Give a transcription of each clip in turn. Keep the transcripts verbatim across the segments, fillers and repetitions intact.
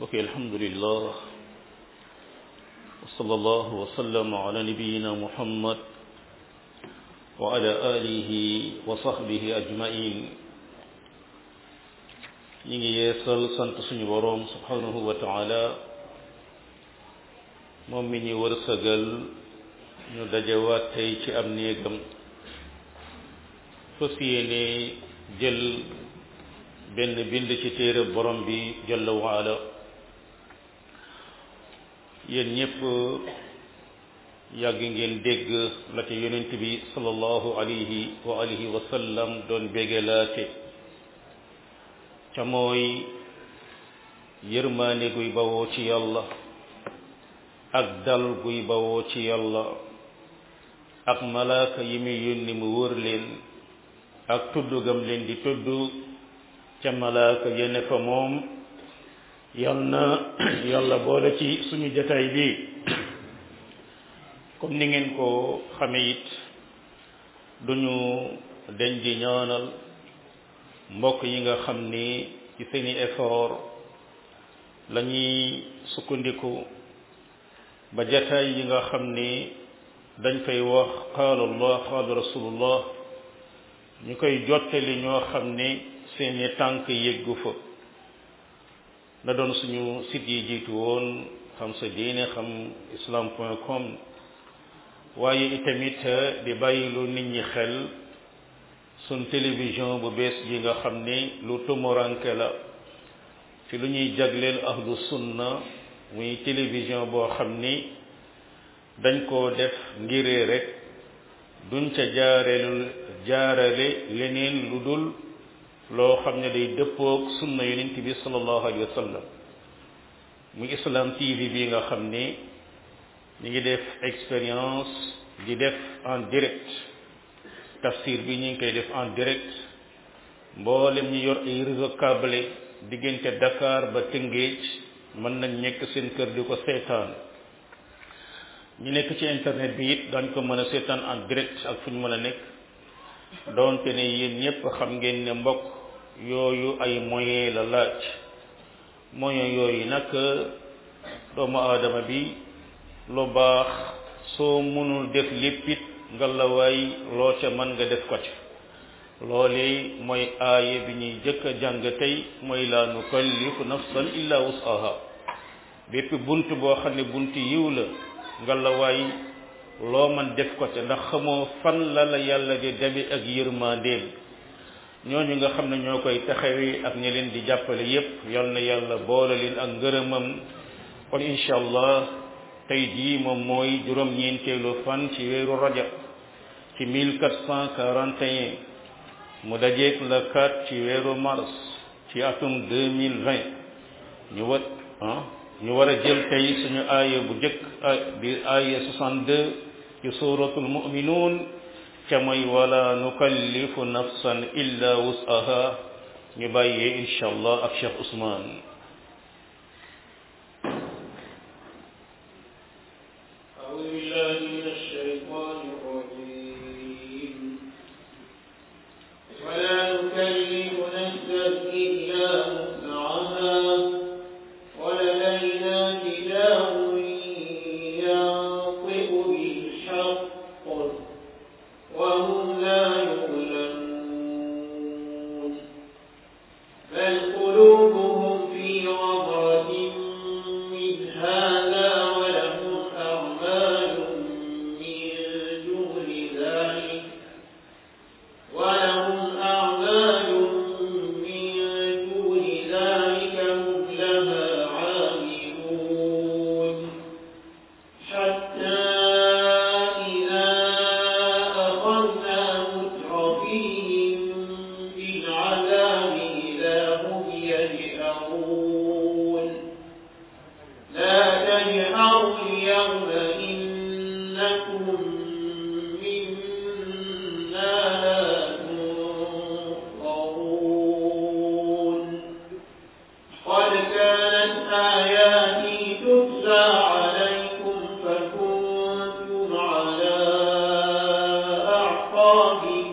mbokk alhamdulillah wa sallallahu wa sallama ala nabiyyina muhammad wa ala alihi wa sahbihi ajmain ñi ngi yeesal sant suñu boroom subhanahu wa ta'ala moom mi ñu wërsëgal ñu dajewaat tey ci am néegam fas yéene jël benn bind ci téere borom bi jalla wa ala yéen ñëpp yàgg ngeen dégg la ca yonent bi sallallahu alayhi wa alihi wa sallam doon bégelaate ca mooy yërmaane guy bawoo ci yàlla ak dal guy bawoo ci yàlla ak malaaka yi muy yónni mu wër leen ak tudd gam leen di tudd ca malaaka yene fa moom yal na yàlla boole ci suñu jataay bi comme ni ngeen ko xame it duñu deñ di ñaanal mbokk yi nga xam ni ci seeni effort la ñuy sukkandiku ba jataay yi nga xam ni dañ fay wax qaala allah qaala rasulullah ñu koy jottali ñoo xam ni seeni tànk yéggu fa na doon suñu site yi jiitu woon xam sa diine xam islam point com waaye itamit di bàyyilu nit ñi xel suñ télévision bu bees ji nga xam ni lu tumuranke la ci lu ñuy jagleel ahlu sunna muy télévision boo xam ni dañ koo def ngiree rek duñ ca jaareelu jaarale leneen lu dul loo xam ne day dëppoog sunna yonent bi sallallahu alayhi wa sallam muy islam tv bi nga xam ni ñu ngi def expérience di def en direct tafsir bi ñu ngi koy def en direct mboolem ñu yor ay réseau câblé diggante Dakar ba Tëngéej mën nañ nekk seen kër di ko seetaan ñu nekk ci internet bi it dañ ko mën a seetaan en direct ak fu ñu mën a nekk doonte ne yéen ñëpp xam ngeen ne mbokk yooyu ay moyen la laaj moyen yooyu nag doomu aadama bi lu baax soo mënul def léppit nga la waay loo ca mën nga def ko ci loole mooy aaye bi ñuy jëkk a jàng tey mooy laa nukallifu nafsan illa wus'aha bépp bunt boo xam ne bunt yiw la nga la waay loo man def ko ca ndax xamoo fan la la yàlla di dabi ak yërmandeem ñooñu nga xam ne ñoo koy taxawee ak ñi leen di jàppale yépp yal na yàlla boole leen ak ngërëmam kon incha allah tey jii moom mooy juróom-ñeenteelu fan ci weeru rajab ci mille quatre cent quarante et un mu dajeek le quatre ci weeru mars ci atum deux mille vingt ñu wat ah ñu war a jël tey suñu aaya bu jëkk di aaya soixante-deux ci suratul mu'minun ca mooy wala nukallifu nafsan illa wus'aha ñu bàyyee insha allah ak Cheikh Ousmane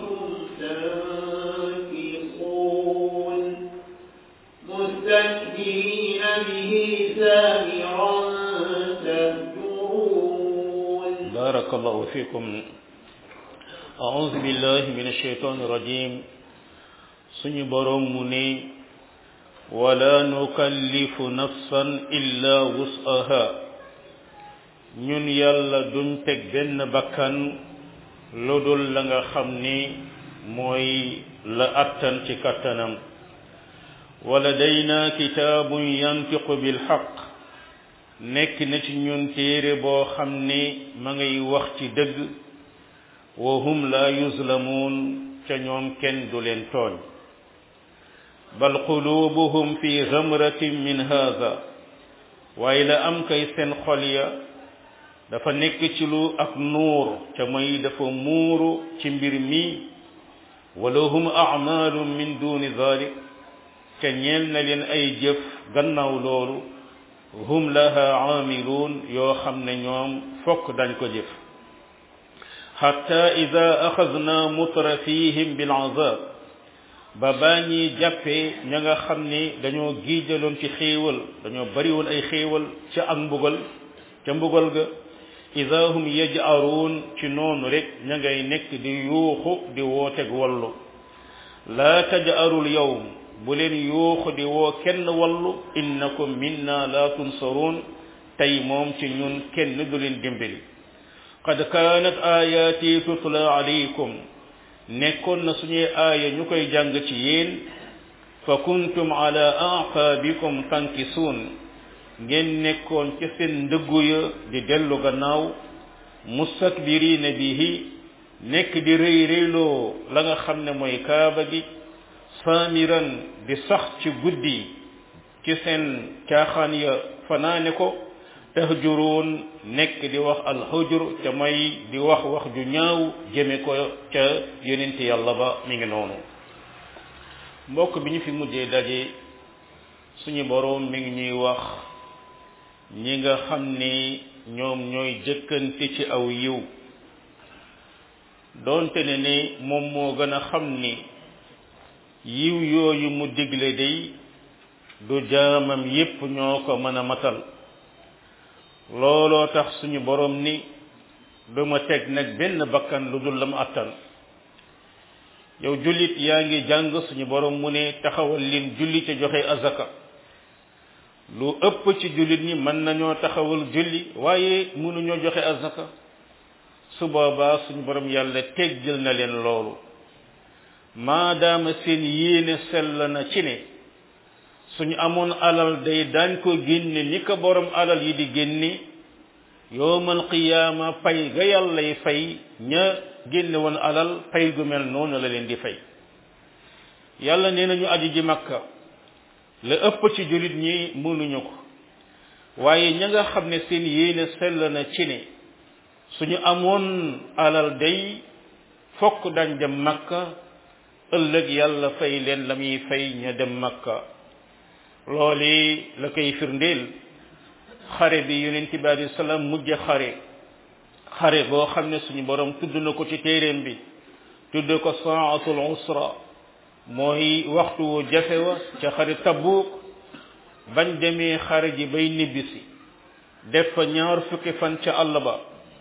تكبيرا به سامرا تهجرون. بارك الله فيكم. أعوذ بالله من الشيطان الرجيم. suñu borom mu ne wala nukallifu nafsan illa wus'aha ñun yàlla duñ teg benn bakkan lu dul la nga xam ni mooy la attan ci kattanam waladayna kitaabun yantiqu bil haqq nekk na ci ñun téere boo xam ni ma ngay wax ci dëgg wa hum la yuzlamun ca ñoom kenn du leen tooñ bal qulubuhum fi ghamratin min hadha waaye la am kay seen xol ya dafa nekk ci lu ak nuur ca mooy dafa muuru ci mbir mi walahum a'malun min duni dhalik ca ñeel na leen ay jëf gannaaw loolu hum laha aamiluun yoo xam ne ñoom fokk dañ ko jëf hatta ida axadna mutrafihim bil azab ba baa ñi jàppee ña nga xam ni dañoo giijaloon ci xéewal dañoo bari woon ay xéewal ca ak mbugal ca mbugal ga ida hum yaj'aruun ci noonu rek ña ngay nekk di yuuxu di wooteg wallu laa taj'arul yawm bu leen yuuxu di woo kenn wallu innakum minna la tunsaruun tey moom ci ñun kenn du leen dimbali qad kaanat ayaati tutla alaykum nekkoon na suñuy aaya ñu koy jàng ci yéen fa kuntum ala aqaabikum tankisuun ngeen nekkoon ci seen ndëggu ya di dellu gannaaw mustakbiriina bihi nekk di rëy rëyloo la nga xam ne mooy kaaba gi saamiran di sax ci guddi ci seen caaxaan ya fanaane ko tahjuruun nekk di wax alxujur ca may di wax wax ju ñaaw jëme ko ca yonent yàlla ba mi ngi noonu mbokk bi ñu fi mujjee daje suñu boroom mi ngi ñuy wax ñi nga xam ni ñoom ñooy jëkkante ci aw yiw doonte ne ni moom moo gën a xam ni yiw yooyu mu digle day du jaamam yépp ñoo ko mën a matal looloo tax suñu borom ni duma teg nag benn bakkan lu dul la mu attan yow jullit yaa ngi jàng suñu borom mu ne taxawal leen julli ca joxe azaka lu ëpp ci jullit ñi mën nañoo taxawal julli waaye mënuñoo joxe azaka su boobaa suñu borom yàlla teggal na leen loolu maadaama seen yéene sell na ci ne suñu amoon alal day daañ ko génne ni ko borom alal yi di génne yowmal qiyaama pay ga yàllay fay ña génne woon alal pay gu mel noonu la leen di fay yàlla nee nañu aji ji makka la ëpp ci jullit ñi mënuñu ko waaye ña nga xam ne seen yéene sell na ci ne suñu amoon alal day fokk dañ dem makka ëllëg yàlla fay leen la muy fay ña dem makka loolu la koy firndeel xare bi yonent bi alayhi salaam mujj xare xare boo xam ne suñu borom tudd na ko ci téeréem bi tudd ko saatul usra mooy waxtu wu jafe wa ca xare Tabuk bañ demee xare ji bay nibbisi def fa ñaar fukki fan ca àll ba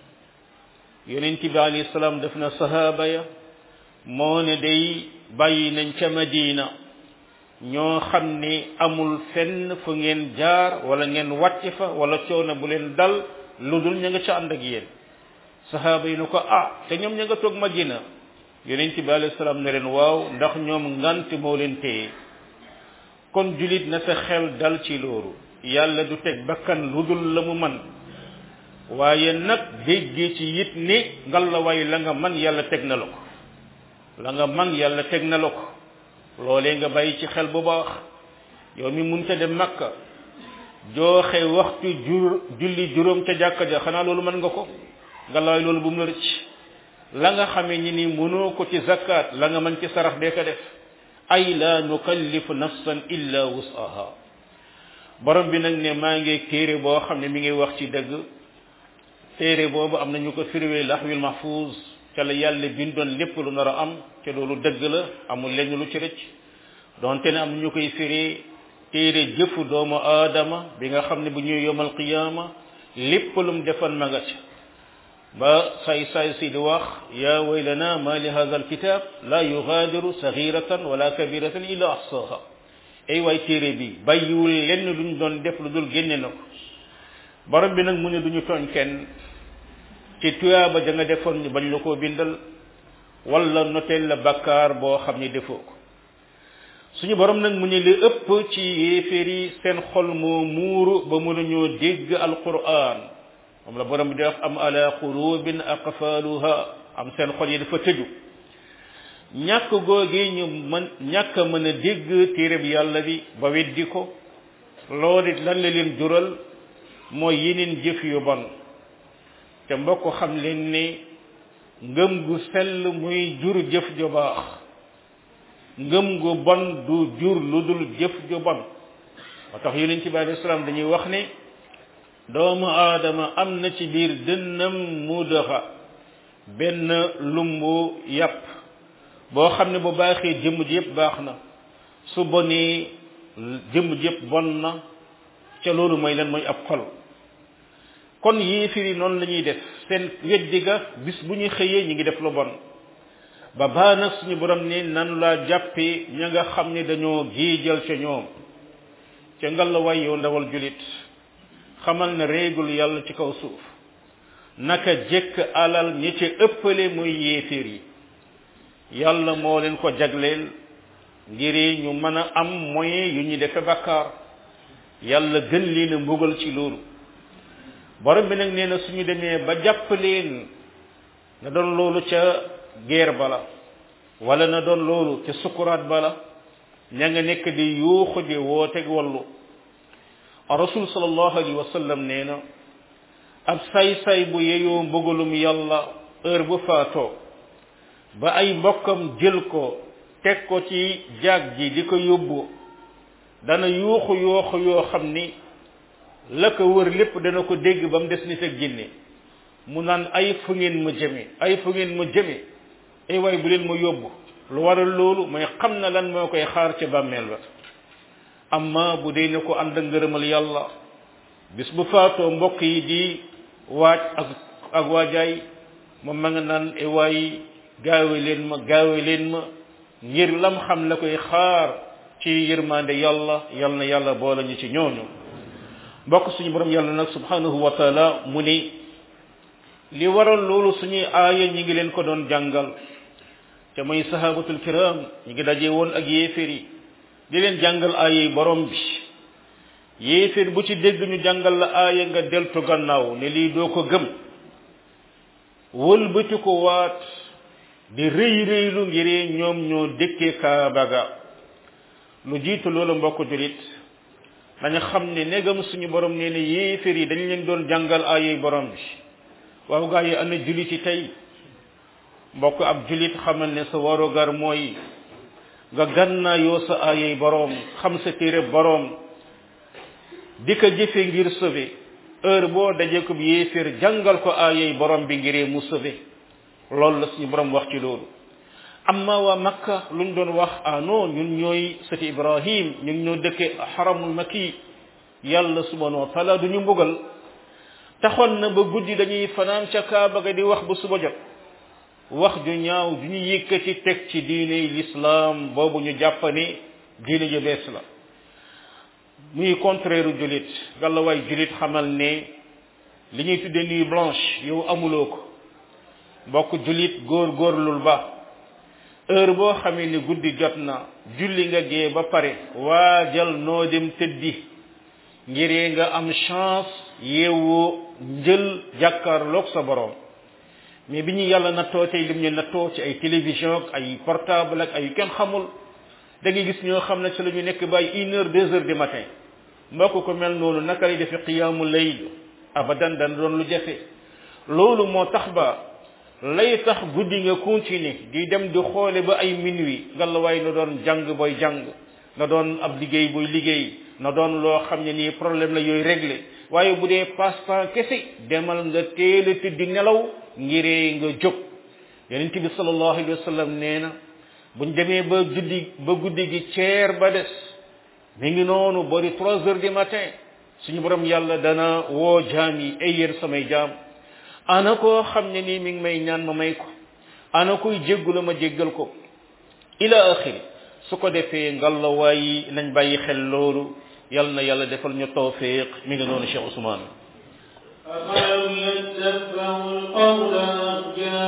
yonent bi alayhi salaam def na sahaaba ya moo ne day bàyyi nañ ca Madina ñoo xam ni amul fenn fu ngeen jaar wala ngeen wàcc fa wala coono bu leen dal lu dul ña nga ca ànd ak yéen sahaaba yi ne ko ah te ñoom ña nga toog Madina yonent bi alayhi salaam ne leen waaw ndax ñoom ngant moo leen téye kon julit na sa xel dal ci loolu yàlla du teg bakkan lu dul la mu man waaye nag déggee ci it ni ngal la way la nga man yàlla teg na la ko la nga man yàlla teg na la ko loolee nga bàyyi ci xel bu baax yow mi munta dem Makka joxe waxtu jur julli juróom ca jàkka ja xanaa loolu mën nga ko nga laay loolu bu mu la rëcc la nga xamee ni ni mënoo ko ci zakat la nga mën ci sarax dee ko def ay la nukallifu nafsan illa wus'aha borom bi nag ne maa ngi téere boo xam ne mi ngi wax ci dëgg téere boobu am na ñu ko firiwee lahwil mahfuz ca la yàlla bindoon lépp lu nar a am ca loolu dëgg la amul lenn lu ci rëcc donte ne am na ñu koy firi téere jëfu doomu aadama bi nga xam ne bu ñuy yomal qiyaama lépp lum defoon ma nga ca ba say say si di wax yaa waylana ma li hadha alkitab la yughadiru saghiratan wala kabiratan illa ahsaha ay waay téere bi bàyyiwul lenn luñ doon def lu dul génne na ko borom bi nag mu ne duñu tooñ kenn ci tuyaaba ja nga defoon ñu bañ la koo bindal wala noteel la bakkaar boo xam ne defoo ko suñu borom nag mu ne li ëpp ci yéeféer yi seen xol moo muuru ba mënuñoo dégg alquran moom la borom bi di wax am ala qulubin aqfaluha am seen xol yi dafa tëju ñàkk googee ñu mën ñàkk a mën a dégg téereb yàlla bi ba weddi ko loolu it lan la leen jural mooy yeneen jëf yu bon te mbokk xam leen ne ngëm gu sell muy jur jëf ju baax ngëm gu bon du jur lu dul jëf ju bon moo tax yonent bi alayhi salaam dañuy wax ne doomu aadama am na ci biir dënnam mudaxa benn lumbu yàpp boo xam ne bu baaxee jëmm ji yëpp baax na su bonee jëmm ji yëpp bon na ca loolu mooy lan mooy ab xol kon yéefir yi noonu la ñuy def seen weddi ga bis bu ñu xëyee ñi ngi def lu bon ba baa nag suñu borom ne nanu laa jàppee ña nga xam ne dañoo giijal ca ñoom ca ngal la way yow ndawal julit xamal ne réegul yàlla ci kaw suuf naka jekk alal ñi ci ëppale muy yéefir yi yàlla moo leen ko jagleel ngir ñu mën a am moyen yu ñu defe bakkaar yàlla gën leen a mbugal ci loolu borom bi nag nee na suñu demee ba jàpp leen na doon loolu ca guerre bala wala na doon loolu ca sukuraat bala ña nga nekk di yuuxu di wooteeg wallu rasul sallallahu alayhi wa sallam nee na ab say-say bu yeyoo mbugalum yàlla heure bu faatoo ba ay mbokkam jël ko teg ko ci jaag ji di ko yóbbu dana yuuxu yooxu yoo xam ni la ko wër lépp dana ko dégg ba mu des nit ak jinne mu naan ay fu ngeen ma jëme ay fu ngeen ma jëme ay waay bu leen ma yóbbu lu waral loolu mooy xam na lan moo koy xaar ca bàmmeel ba amma bu dee ne ko ànd ak ngërëmal yàlla bis bu faatoo mbokk yi di waaj ak ak waajaay moom ma nga naan ay waay gaawe leen ma gaawe leen ma ngir lam xam la koy xaar ci yërmande yàlla yal na yàlla boole ñu ci ñooñu mbokk suñu borom yàlla nag subhanahu wa taala mu ni li waral loolu suñuy aaya ñi ngi leen ko doon jàngal te mooy sahabatul kiram ñi ngi daje woon ak yéeféer yi di leen jàngal aaya yi borom bi yéeféer bu ci dégg ñu jàngal la aaya nga deltu gannaaw ne lii doo ko gëm wëlbati ko waat di rëy rëylu ngir ñoom ñoo dëkkee kaaba ga lu jiitu loolu mbokk julit dañu xam ne negam suñu borom nee ne yéeféer yi dañ leen doon jàngal aaya yi borom bi waaw gaa yi ana julit yi tey mbokk ab julit xamal ne sa warugar mooy nga gannaa yoo sa aayay boroom xam sa téere boroom di ko jëfe ngir sauver heure boo dajee ko bi yéeféer jàngal ko aayay boroom bi ngiree mu sauver loolu la suñu boroom wax ci loolu amma waa makka luñ doon wax ah non ñun ñooy sëti ibrahim ñun ñoo dëkke xaramul makki yàlla subhanahu wa taala duñu mbugal taxoon na ba guddi dañuy fanaan ca kaaba ga di wax ba suba jot wax ju ñaaw ju ñu yëkkati teg ci diine l'islam boobu ñu jàpp ne diine ju bees la muy contraire julit gàlla waay julit xamal ne li ñuy tudde nuit blanche yow amuloo ko mbokk julit góor góorlul ba heure boo xamee ni guddi jot na julli nga gee ba pare waajal noo dem tëddi ngiree nga am chance yeewu njël jàkkaarloog sa borom mais bi ñu yàlla nattoo tey lim ñu nattoo ci ay télévision ak ay portable ak ay kenn xamul da ngay gis ñoo xam ne ci la ñu nekk ba ay une heure deux heures du matin mbokk ko mel noonu naka lay defe qiyaamu layl abadan dana doon lu jafe loolu moo tax ba lay tax guddi nga continuer di dem di xoole ba ay minuit ngalawaay na doon jàng booy jàng na doon ab liggéey booy liggéey na doon loo xam ne nii problème la yooyu réglé waaye bu dee passe-temps kese demal nga teel a tëddi nelaw ngiree nga jóg yonent bi sallallahu alayhi wa sallam nee na buñ demee ba guddi ba guddi gi ceer ba des mi ngi noonu bori trois heures du matin suñu borom yàlla dana woo jaam yi ay yéen samay jaam ana koo xam ne nii mi ngi may ñaan ma may ko ana kuy jéggula ma jéggal ko ila axiri su ko defee ngallaawaay yi nañ bàyyi xel loolu yal na yàlla defal ñu tawfiq mi ngi noonu Cheikh Ousmane. أفلم يدبروا القول أم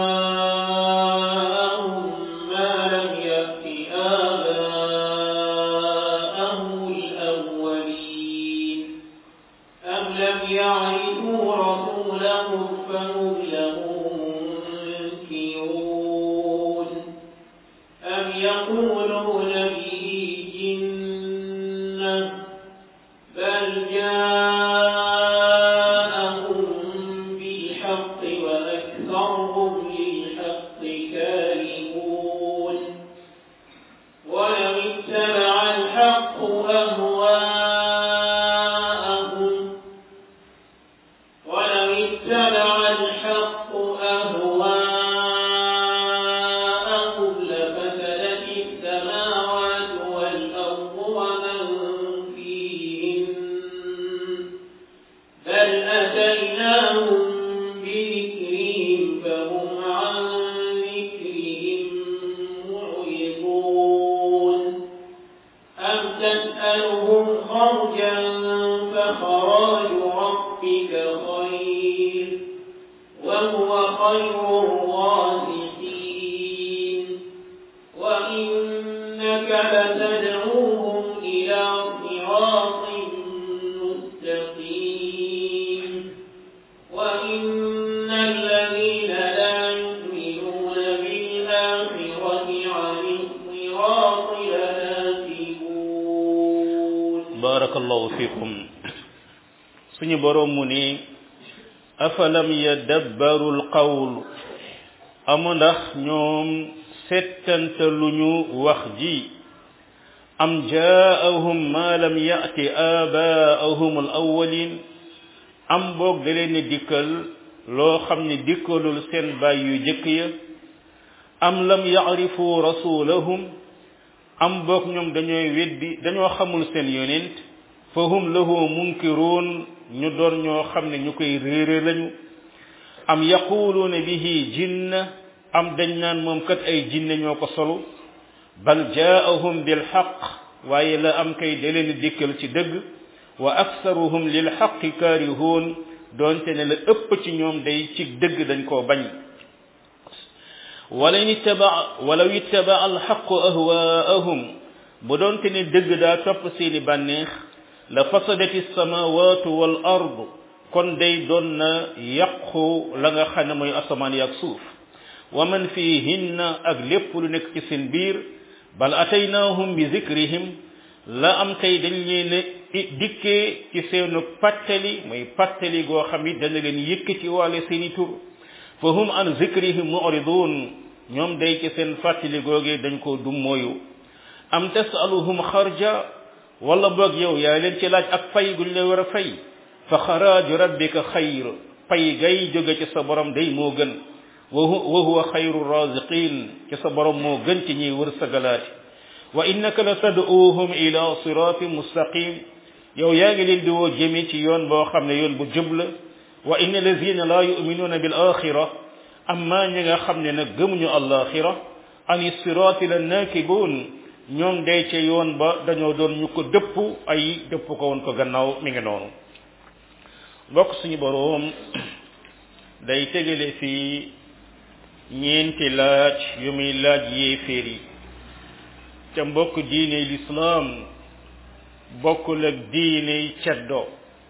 جاءهم ما لم يأت آباءهم الأولين أم لم يعرفوا رسولهم فهم له منكرون أم يقولون به جنة بل جاءهم بالحق وأكثرهم للحق كارهون ولو اتبع الحق أهواءهم ولو اتبع الحق أهواءهم لفسدت السماوات والأرض ومن فيهن بل أتيناهم بذكرهم فهم عن ذكرهم معرضون أم تسألهم خرجا فخراج ربك خير وهو خير الرازقين وإنك لتدعوهم إلى صراط مستقيم وإن الذين لا يؤمنون بالآخرة عن الصراط لناكبون. بارك الله فيكم. suñu borom mu ni afalam yadabbaru alqawl amu ndax ñoom settantaluñu wax ji am jaa'ahum ma lam ya'ti abaa'ahum alawwalin am boog da leen dikkal loo xam ne dikkalul seen baay yu jëkk ya am lam ya'rifu rasulahum am boog ñoom dañooy weddi dañoo xamul seen yonent fahum lahu munkiruun ñu doon ñoo xam ne ñu koy réere lañu am yaquluuna bihi jinna am dañ naan moom kat ay jinne ñoo ko solu bal jaa'ahum bil haqq waaye la am kay da leen dikkal ci dëgg wa aktharuhum lil haqqi kaarihuun doonte ne la ëpp ci ñoom day ci dëgg dañ koo bañ wala ittaba walaw ittaba al haqqu ahwaa'ahum bu doonte ne dëgg daa topp seeni bànneex la fasadati samawatu wal ard kon day doon na yàqu la nga xam ne mooy asamaan yi ak suuf wa man fihinna ak lépp lu nekk ci seen biir bal ataynahum bi zikrihim la am kay dañ leen dikkee ci seenu pattali mooy pattali goo xam it dana leen yëkkati waale seeni tur fa hum an zikrihim mu'ridun ñoom day ci seen fàttali googee dañ ko dum mooyu am tasaluhum xarja wala boog yow yaa leen ci laaj ak fay guñ la war a fay fa xaraaju rabbika xayr fay gay jóge ci sa borom day moo gën wa huwa xayru raziqin ci sa borom moo gën ci ñiy wërsëgalaati wa innaka la tad'uuhum ila siratin mustaqim yow yaa ngi leen di woo jëme ci yoon boo xam ne yoon bu jub la wa inna lazina la yu'minuuna bil axira amma ñi nga xam ne nag gëmuñu alaxira ani sirati la naakibun ñoom day ca yoon ba dañoo doon ñu ko dëpp ay dëpp ko woon ko gannaaw mi ngi noonu mbokk suñu boroom day tegale fii ñeenti laaj yu muy laaj yéeféer yi ca mbokk diine lislaam bokkul ak diine ceddo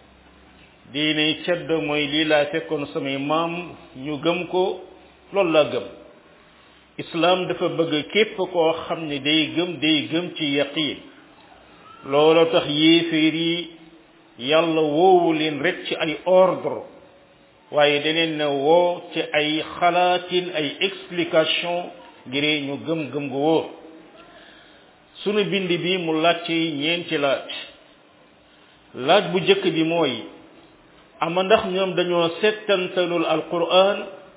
diine ceddo mooy lii laa fekkoon samay maam ñu gëm ko loolu laa gëm islam dafa bëgg képp koo xam ne day gëm day gëm ci yaqiin loolu tax yéeféer yi yàlla woowu leen rek ci ay ordre waaye daneen ne woo ci ay xalaatin ay explication ngir ñu gëm gëm gu wóor sunu bind bi mu laaj ci ñeenti laaj laaj bu jëkk bi mooy ama ndax ñoom dañoo settantalul alquran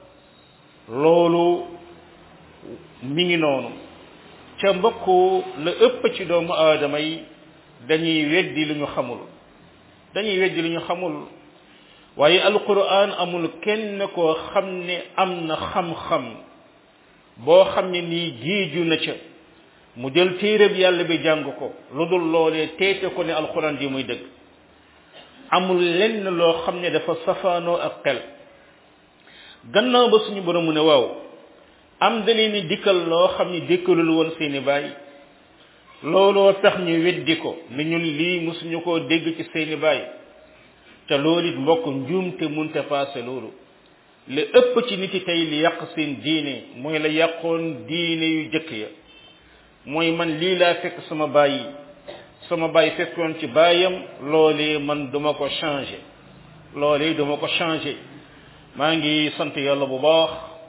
loolu mi ngi noonu ca mbokku la ëpp ci doomu aadama yi dañuy weddi lu ñu xamul dañuy weddi lu ñu xamul waaye alquran amul kenn koo xam ne am na xam-xam boo xam ne nii géeju na ca mu jël téereb yàlla bi jàng ko lu dul loolee teete ko ne alquran ji muy dëgg amul lenn loo xam ne dafa safaanoo ak xel gannaaw ba suñu borom mu ne waaw am da leen ni dikkal loo xam ne dikkalul woon seeni baay looloo tax ñu weddi ko ne ñun lii musuñu koo dégg ci seeni baay te loolu it mbokk njuumte munte passé loolu li ëpp ci nit yi tey li yàq seen diine mooy la yàqoon diine yu jëkk ya mooy man lii laa fekk sama baay sama baay fekkoon ci baayam loolee man duma ko changé loolee duma ko changé maa ngi sant yàlla bu baax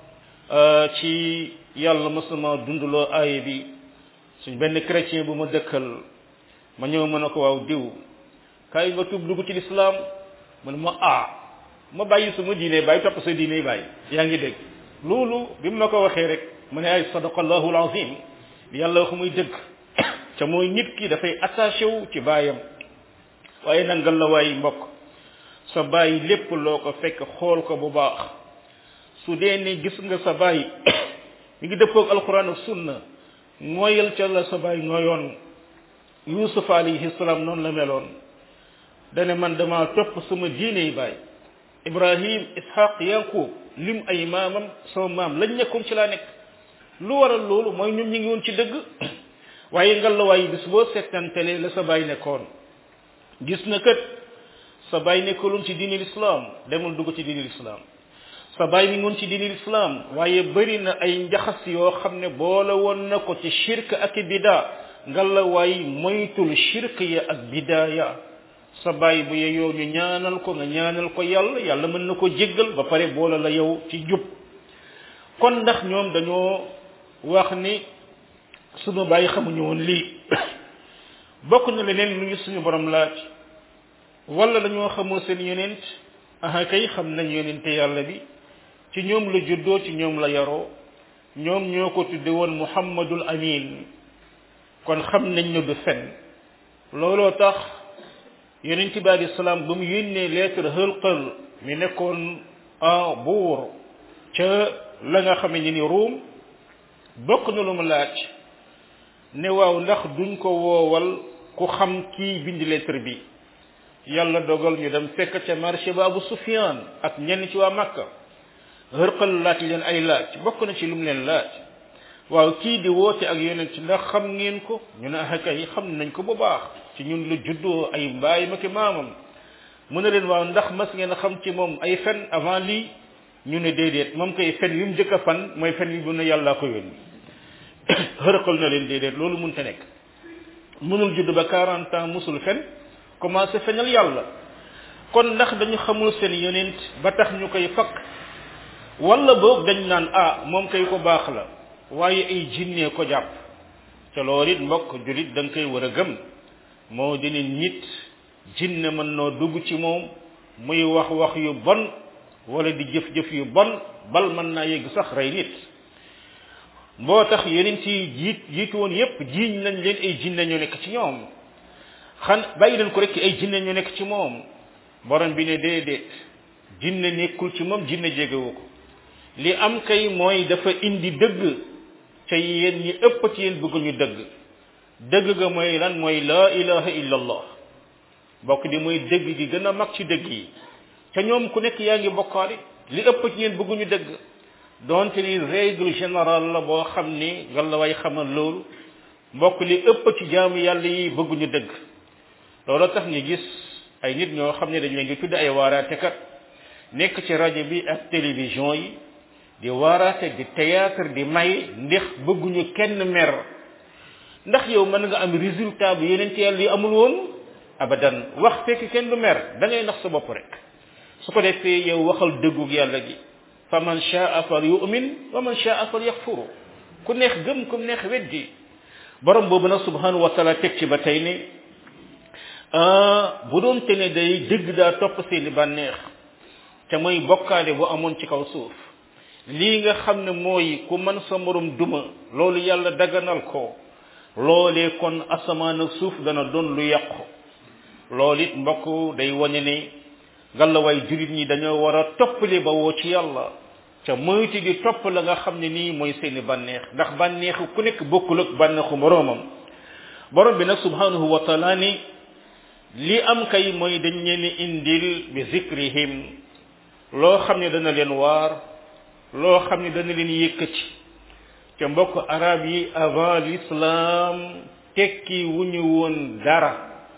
ci yàlla mosuma dunduloo aaya bi suñ benn chrétien bu ma dëkkal ma ñëw mën a ko waaw diw kaay nga tub dugg ci lislaam mu ne ma ah ma bàyyi suma diine bàyyi topp sa diine bàyyi yaa ngi dégg loolu bi mu ma ko waxee rek mu ne ay sadaqallahu alazim yàlla wax muy dëgg ca mooy nit ki dafay attaché wu ci baayam waaye nangal la waay mbokk sa baay lépp loo ko fekk xool ko bu baax su dee ne gis nga sa baay mi ngi dëppoog alquran ak sunna mooyal ca la sa baay nooyoon yusuf alayhi salaam noonu la meloon dane man dama topp sama diine yi baay ibrahim ishaq yaqub lim ay maamam sama maam lañ nekkoon ci laa nekk lu waral loolu mooy ñun ñu ngi woon ci dëgg waaye ngal la waaye bis boo settantele la sa baay nekkoon gis na kat sa baay nekkoon ci diine l'islam demul dugg ci diine l'islam sa baay mi ngoon ci diine l'islam waaye bëri na ay njaxas yoo xam ne boole woon na ko ci shirk ak bida ngal la waay moytul shirk ya ak bida ya sa baay bu yeyoo ñu ñaanal ko nga ñaanal ko yàlla yàlla mën na ko jéggal ba pare boole la yow ci jub kon ndax ñoom dañoo wax ni sunu baay xamuñu woon lii bokk na leneen lu ñu suñu borom laaj wala dañoo xamoo seen yonent aha kay xam nañ yonente yàlla bi ci ñoom la juddoo ci ñoom la yaroo ñoom ñoo ko tudde woon muhammadul amin kon xam nañ ne du fen looloo tax yonent bi alayhi salaam ba mu yónnee lettre Hërqal mi nekkoon en buur ca la nga xame ni ni Ruum bokk na lu mu laaj ne waaw ndax duñ ko woowal ku xam kii bind lettre bi yàlla dogal ñu dem fekk ca marché ba Abu Sufyaan ak ñenn ci waa Makka Hërqal laaj leen ay laaj bokk na ci lu mu leen laaj waaw kii di woote ak yonent ndax xam ngeen ko ñu ne ah kay xam nañ ko bu baax ci ñun lu juddoo ay mbaay ma ki maamam mu ne leen waaw ndax mas ngeen xam ci moom ay fen avant lii ñu ne déedéet moom koy fen wi mu njëkk a fan mooy fen wi bu ne yàllaa ko yónni Hërqal na leen déedéet loolu mënta nekk mënul judd ba quarante ans musul fen commencé feñal yàlla kon ndax dañu xamul seen yonent ba tax ñu koy fakk wala boog dañ naan ah moom kay ko baax la waaye ay jinne ko jàpp te loolu it mbokk julit da nga koy war a gëm moo dina nit jinne mën noo dugg ci moom muy wax wax yu bon wala di jëf-jëf yu bon bal mën naa yegg sax rey nit moo tax yeneen ci jiit jiitu woon yépp jiiñ nañ leen ay jinne ñoo nekk ci ñoom xan bàyyi leen ko rek ay jinne ñoo nekk ci moom borom bi ne déedéet jinne nekkul ci moom jinne jégewu ko li am kay mooy dafa indi dëgg ca yéen ñi ëpp ci yéen bëgguñu dëgg dëgg ga mooy lan mooy laa ilaha illa allah bokk di mooy dëgg gi gën a mag ci dëgg yi ca ñoom ku nekk yaa ngi bokkaale li ëpp ci yéen bëgguñu dëgg donte li règle générale la boo xam ni walla way xamal loolu mbokk li ëpp ci jaamu yàlla yi bëgguñu dëgg loolu tax ñu gis ay nit ñoo xam ne dañ leen di tudd ay waaraatekat nekk ci rajo bi ak télévision yi di waaraate di théâtre di may ndax bëgguñu kenn mer ndax yow mën nga am résultat bu yeneen ci yàlla yi amul woon abadan wax fekk kenn du mer da ngay nax sa bopp rek su ko defee yow waxal dëggug yàlla gi fa man shaa fal yu'min wa man shaa fal yakfuru ku neex gëm ku neex weddi borom boobu nag subhanahu wa taala teg ci ba tey ne bu doon te ne day dëgg daa topp seeni bànneex te mooy bokkaale bu amoon ci kaw suuf lii nga xam ne mooy ku mën sa morom duma loolu yàlla daganal ko loolee kon asamaan ak suuf dana doon lu yàqu loolu it mbokk day wane ne ngalawaay julit ñi dañoo war a toppali ba woo ci yàlla ca moyti di topp la nga xam ne nii mooy seeni bànneex ndax bànneexu ku nekk bokkul ak bànneexu moroomam borom bi nag subhanahu wa taala ni li am kay mooy dañ leen indil bi zikrihim loo xam ne dana leen waar loo xam ne dana leen yëkkati ca mbokk arab yi avant l'islam tekki wuñu woon dara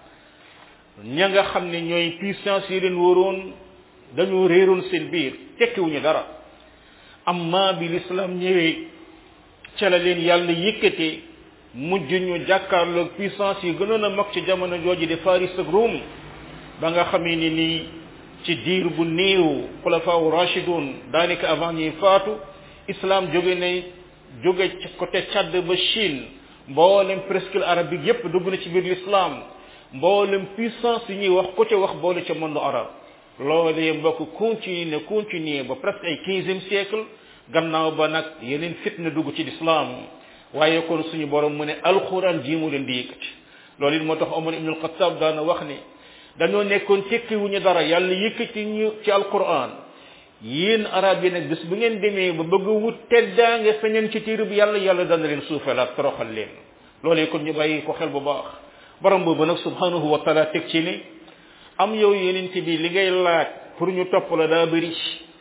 ña nga xam ne ñooy puissance yi leen wóoroon dañoo réeroon seen biir tekki wuñu dara amma bi l'islam ñëwee ca la leen yàlla yëkkatee mujj ñu jàkkaarloog puissance yi gënoon a mag ci jamono jooju di Faris ak Rum ba nga xamee ni nii ci diir bu néew xulafaawu rashidun daanaka avant ñuy faatu islam jóge ne jóge ci côté Tchad ba Chine mboolem presque arabique yépp dugg na ci biir l'islam mboolem puissance yi ñuy wax ko ca wax boole ca monde arabe loolee mbokk continuer ne continuer ba presque ay quinzième siècle gannaaw ba nag yeneen fitna dugg ci l'islam waaye kon suñu borom mu ne alquran ji mu leen di yëkkati loolu it moo tax Omar ibn al-Khattab daana wax ne dañoo nekkoon tekki wuñu dara yàlla yëkkati ñu ci alquran yéen arab yi nag bis bu ngeen demee ba bëgg wut teddaange feneen ci téere bi yàlla yàlla dana leen suufalaat toroxal leen loolee kon ñu bàyyi ko xel bu baax borom boobu nag subhanahu wa taala teg ci ne am yow yeneen ci bi li ngay laaj pour ñu topp la daa bëri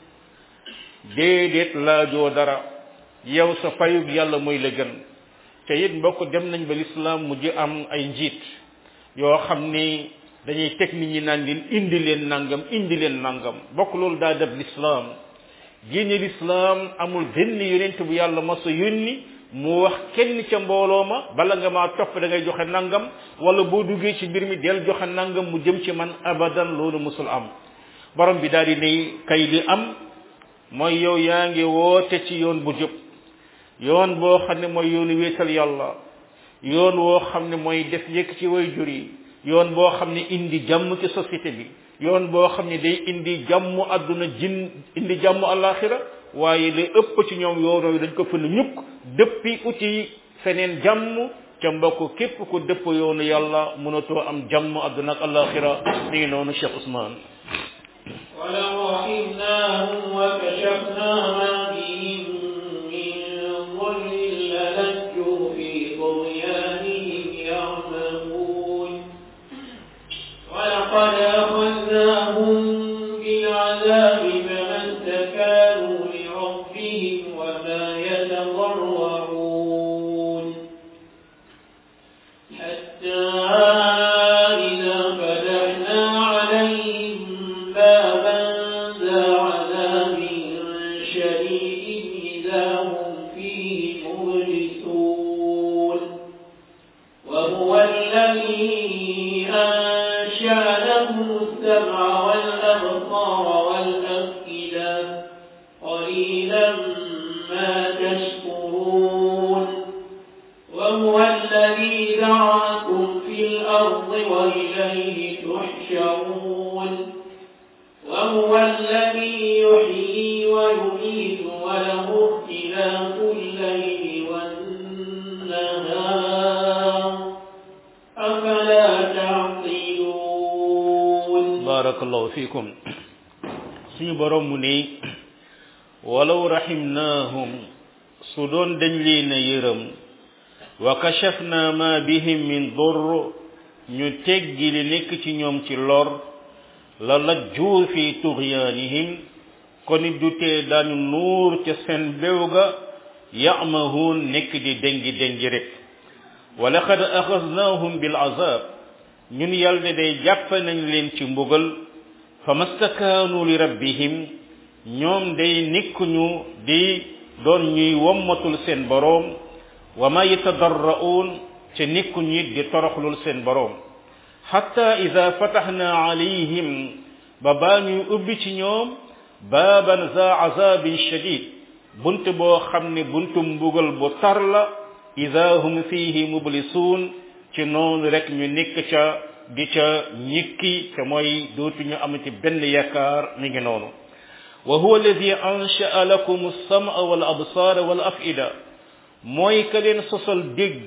déedéet laajoo dara yow sa payug yàlla mooy la gën te it mbokk dem nañ ba l'islam mujj am ay njiit yoo xam ni dañuy teg nit ñi naan leen indi leen nangam indi leen nangam bokk loolu daa def l'islam génne l'islam amul benn yonent bu yàlla mas a yónni mu wax kenn ca mbooloo ma bala nga maa topp da ngay joxe nangam wala boo duggee ci mbir mi del joxe nangam mu jëm ci man abadan loolu musul am borom bi daal di ne kay li am mooy yow yaa ngi woote ci yoon bu jub yoon boo xam ne mooy yoonu wéetal yàlla yoon woo xam ne mooy def yëkk ci way jur yi yoon boo xam ne indi jàmm ci société bi yoon boo xam ne day indi jàmm àdduna jin indi jàmm alaxira waaye li ëpp ci ñoom yoon yooyu dañ ko fën ñukk dëppi uti feneen jàmm ca mbokk képp ku dëpp yoonu yàlla mënatoo am jàmm àdduna ak alaxira mi ngi noonu Cheikh Ousmane ولو رحمناهم وكشفنا ما بهم من ضر للجوا في طغيانهم يعمهون ولقد أخذناهم بالعذاب فما استكانوا لربهم وما يتضرعون حتى إذا فتحنا عليهم بابا ذا عذاب شديد إذا هم فيه مبلسون وهو الذي أنشأ لهم السمع والأبصار والأفئدة قليلا ما تشكرون وهو الذي ذرأكم في الأرض وإليه تحشرون وهو الذي يحيي ويميت وله اختلاف الليل والنهار أفلا تعقلون بارك الله فيكم suñu borom mu ne walaw rahimnahum su doon dañ leen a yërëm wa kashafna ma bihim min durr ñu teggi li nekk ci ñoom ci lor la lajju fi tughyanihim kon du tee daañu nuur ca seen béw ga ya'mahun nekk di dengi dengi rek wa laqad akhadnahum bil azab ñun yàlla day jàpp nañ leen ci mbugal fa mastakanu li rabbihim ñoom day nekkuñu di doon ñuy wommatul seen boroom wa ma yatadarra'un ca nekkuñu di toroxlul seen boroom hatta idha fatahna alayhim ba baa ñuy ubbi ci ñoom baaban za azabin shadid bunt boo xam ne buntu mbugal bu tar la idha hum fihi mublisuun ci noonu rek ñu nekk ca di ca ñikki te mooy dootuñu amati benn yaakaar mi ngi noonu wa huwa alladhi ansha'a lakum as-sam'a wal absara wal af'ida mooy ka leen sosal dégg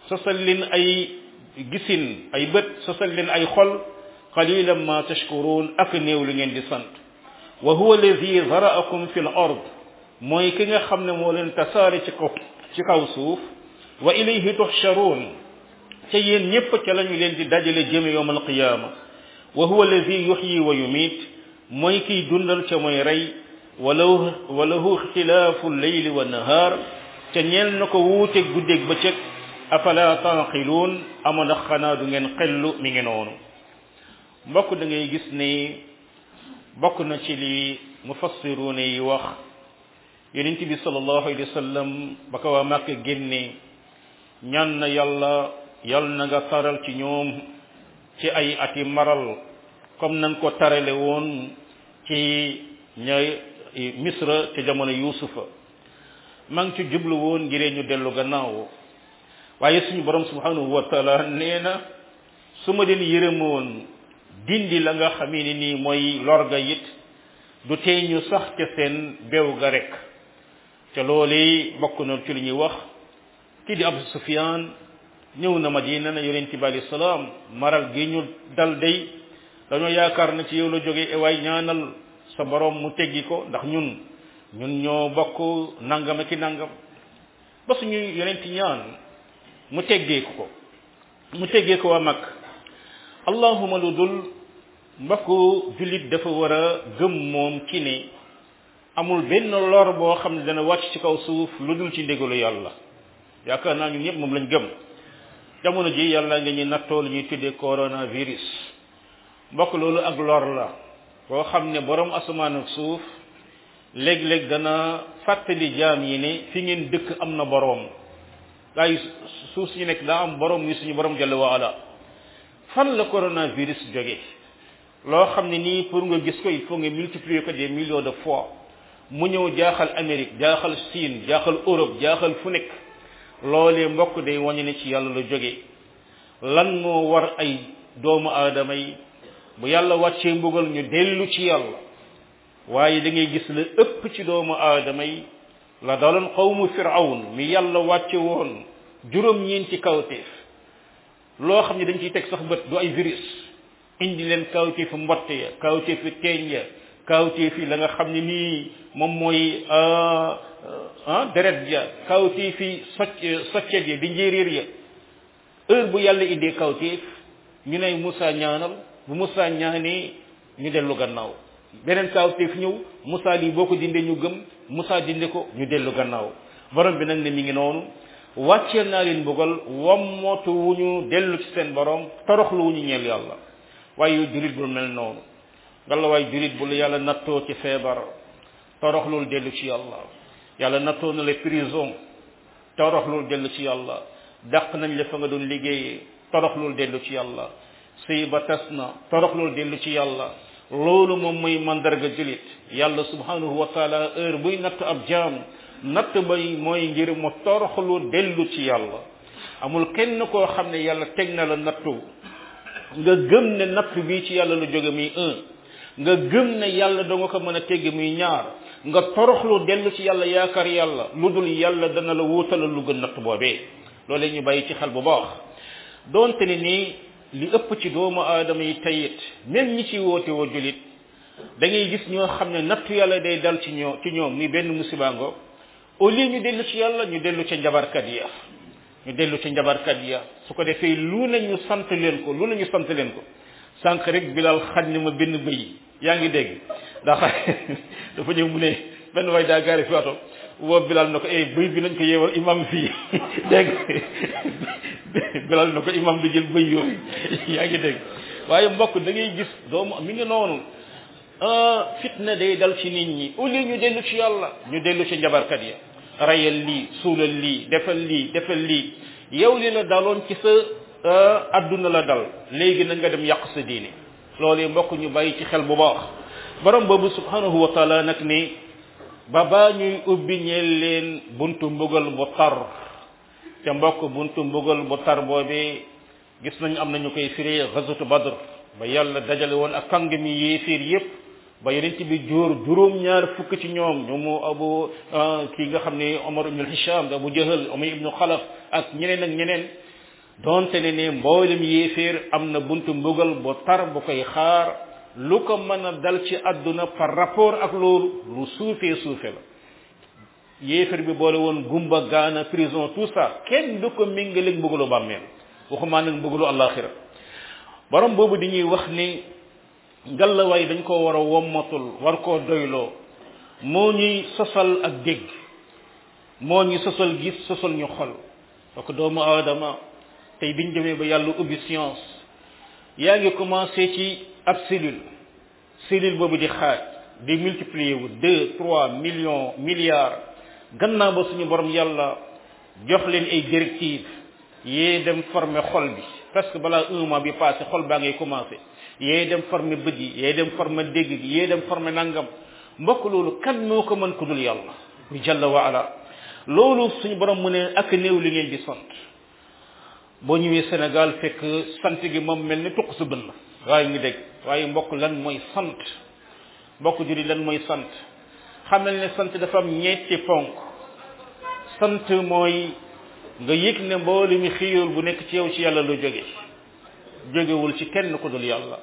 sosal leen ay gisin ay bët sosal leen ay xol qalilan ma tashkurun ak néew li ngeen di sant wa huwa alladhi zara'akum fil ard mooy ki nga xam ne moo leen tasaare ci kaw ci kaw suuf wa ilayhi tuhsharun te yéen ñépp ca lañu leen di dajale jëme yawmal qiyaama wa huwa alladhi yuhyi wa yumiit mooy kiy dundal ca mooy rey walaw walahu ixtilaafu leyli wa nahaar ca ñeel na ko wuute guddeeg bëccëg afala tanqiluun ama ndax xanaa du ngeen xellu mi ngi noonu mbokk da ngay gis ni bokk na ci li mufassiruuna yi wax yonent bi sallallahu alayhi wa sallam ba ko waa Màkka génne ñaan na yàlla yàlla na nga taral ci ñoom ci ay ati maral comme nañ ko tarale woon ci ñay misra ci jamono yusufa maa ngi ci jublu woon ngiree ñu dellu gannaaw waaye suñu borom subhanahu wa taala nee na su ma leen yërëmoon dindi la nga xamee ni nii mooy lorga it du tee ñu sax ca seen beew ga rek ca loolu bokk na ci li ñuy wax kii di Abu Sufyaan ñëw na Madina na yonent bi alayhi salaam maral gi ñu dal day dañoo yaakaar na ci yow la jógee waay ñaanal sa borom mu teggi ko ndax ñun ñun ñoo bokk nangam ak i nangam ba suñu yonent ñaan mu teggeeku ko mu teggee ko waa mag allahuma lu dul mbokku jullit dafa war a gëm moom ci ne amul benn lor boo xam ne dana wàcc ci kaw suuf lu dul ci ndégalu yàlla yaakaar naa ñun ñëpp moom lañ gëm jamono ji yàlla nga ñuy nattoo lu ñuy tuddee coronavirus mbokk loolu ak lor la boo xam ne borom asamaan ak suuf léeg-léeg dana fàttali jaam yi ne fi ngeen dëkk am na borom waaye suuf si nekk daa am borom ni suñu borom jalla wa ala fan la coronavirus jóge loo xam ne nii pour nga gis ko il faut nga multiplier ko des millions de fois mu ñëw jaaxal Amérique jaaxal Chine jaaxal Europe jaaxal fu nekk loolee mbokk day wañu ne ci yàlla la jóge lan moo war ay doomu aadama yi bu yàlla wàccee mbugal ñu dellu ci yàlla waaye da ngay gis la ëpp ci doomu aadama yi la daloon qawmu firawn mi yàlla wàcce woon juróom-ñeenti kawteef loo xam ne dañ ciy teg sax bët du ay virus indi leen kawteefu mbott ya kawteefu teeñ ya kawteefi la nga xam ne nii moom mooy ah deret ja kawteefi socc soccet ya di njéeréer ya heure bu yàlla indee kawteef ñu ne Moussa ñaanal bu Moussa ñaanee ñu dellu gannaaw beneen kawteef ñëw Moussa lii boo ko dindee ñu gëm Moussa dinde ko ñu dellu gannaaw borom bi nag ne mi ngi noonu wàcceel naa leen mbugal wammootu wu ñu dellu ci seen borom toroxlu wu ñu ñeel yàlla waaye yow jurit bul mel noonu ngalla waaye jurit bu la yàlla nattoo ci feebar toroxlul dellu ci yàlla yàlla nattoo na la prison toroxlul dellu ci yàlla dàq nañ la fa nga doon liggéeyee toroxlul dellu ci yàlla sëy ba tas na toroxlul dellu ci yàlla loolu moom mooy mandarga julit yàlla subhanahu wa taala heure buy natt ab jaam natt bay mooy ngir mu toroxlu dellu ci yàlla amul kenn koo xam ne yàlla teg na la nattu nga gëm ne natt bi ci yàlla lu jóge muy un nga gëm ne yàlla da nga ko mën a tegg muy ñaar nga toroxlu dellu ci yàlla yaakaar yàlla lu dul yàlla dana la wuutalal lu gën natt boobee loolu ñu bàyyi ci xel bu baax doonte ne nii li ëpp ci doomu aadama yi tayit même ñi ci woote woo julit da ngay gis ñoo xam ne nattu yàlla day dal ci ñoo ci ñoom ni benn musibaango au lieu ñu dellu ci yàlla ñu dellu ca njabarkat ya ñu dellu ca njabarkat ya su ko defee lu ne ñu sant leen ko lu ne ñu sant leen ko sànq rek Bilal xaj na ma benn bëy yaa ngi dégg ndax dafa ñëw mu ne benn waay daa gaari fi wato woo Bilal na ko eh bëy bi nañ ko yeewal imam fii dégg Bilal na ko imam du jël bëy yooyu yaa ngi dégg waaye mbokk da ngay gis doomu mi ngi noonu fitna day dal ci nit ñi au lieu ñu dellu ci yàlla ñu dellu ci njabarkat ya rayal lii suulal lii defal lii defal lii yow li la daloon ci sa adduna la dal léegi na nga dem yàq sa diine loolu mbokk ñu bàyyi ci xel bu baax borom boobu subhanahu wa taala nag ni ba baa ñuy ubbi ñeel leen buntu mbugal bu tar ca mbokk buntu mbugal bu tar boobee gis nañ am nañu koy firee ghazwatu badr ba yàlla dajale woon ak kàng mi yéefiir yépp ba yonent bi jóor juróom-ñaar fukk ci ñoom ñoomu abu kii nga xam ne Omar ibn Hisham Abu Jahal Umay ibn Khalaf ak ñeneen ak ñeneen donte ne ne mboolem yéeféer am na buntu mbugal bu tar bu koy xaar lu ko mën a dal ci àdduna par rapport ak loolu lu suufee suufe la yéeféer bi boole woon gumba gaana prison tout ça kenn du ko méngaleeg mbugalu bàmmeel waxumaa nag mbugalu àllaaxira borom boobu di ñuy wax ni ngalawaay dañ ko war a wommatul war koo doyloo moo ñuy sosal ak dégg moo ñuy sosal gis sosal ñu xol donc doomu aadama tey biñ demee ba yàlla ubbi science yaa ngi commencé ci ab cellule cellule boobu di xaaj di multiplier wu deux trois millions milliards gannaaw ba suñu borom yàlla jox leen ay directives yee dem former xol bi parce que balaa un mois bi passé xol baa ngay commencé yee dem former bët yi yee dem former dégg gi yee dem former nangam mbokk loolu kan moo ko mën ku dul yàlla bi jalla wa ala loolu suñu borom mu ne ak néew li ngeen di sant boo ñëwee Sénégal fekk sant gi moom mel ni tuq su bën la waaye ngi dégg waaye mbokk lan mooy sant mbokk juri lan mooy sant xamal ne sant dafa am ñetti ponk sant mooy nga yëg ne mboolu mi xiiwal bu nekk ci yow ci yàlla lu jóge jógewul ci kenn ku dul yàlla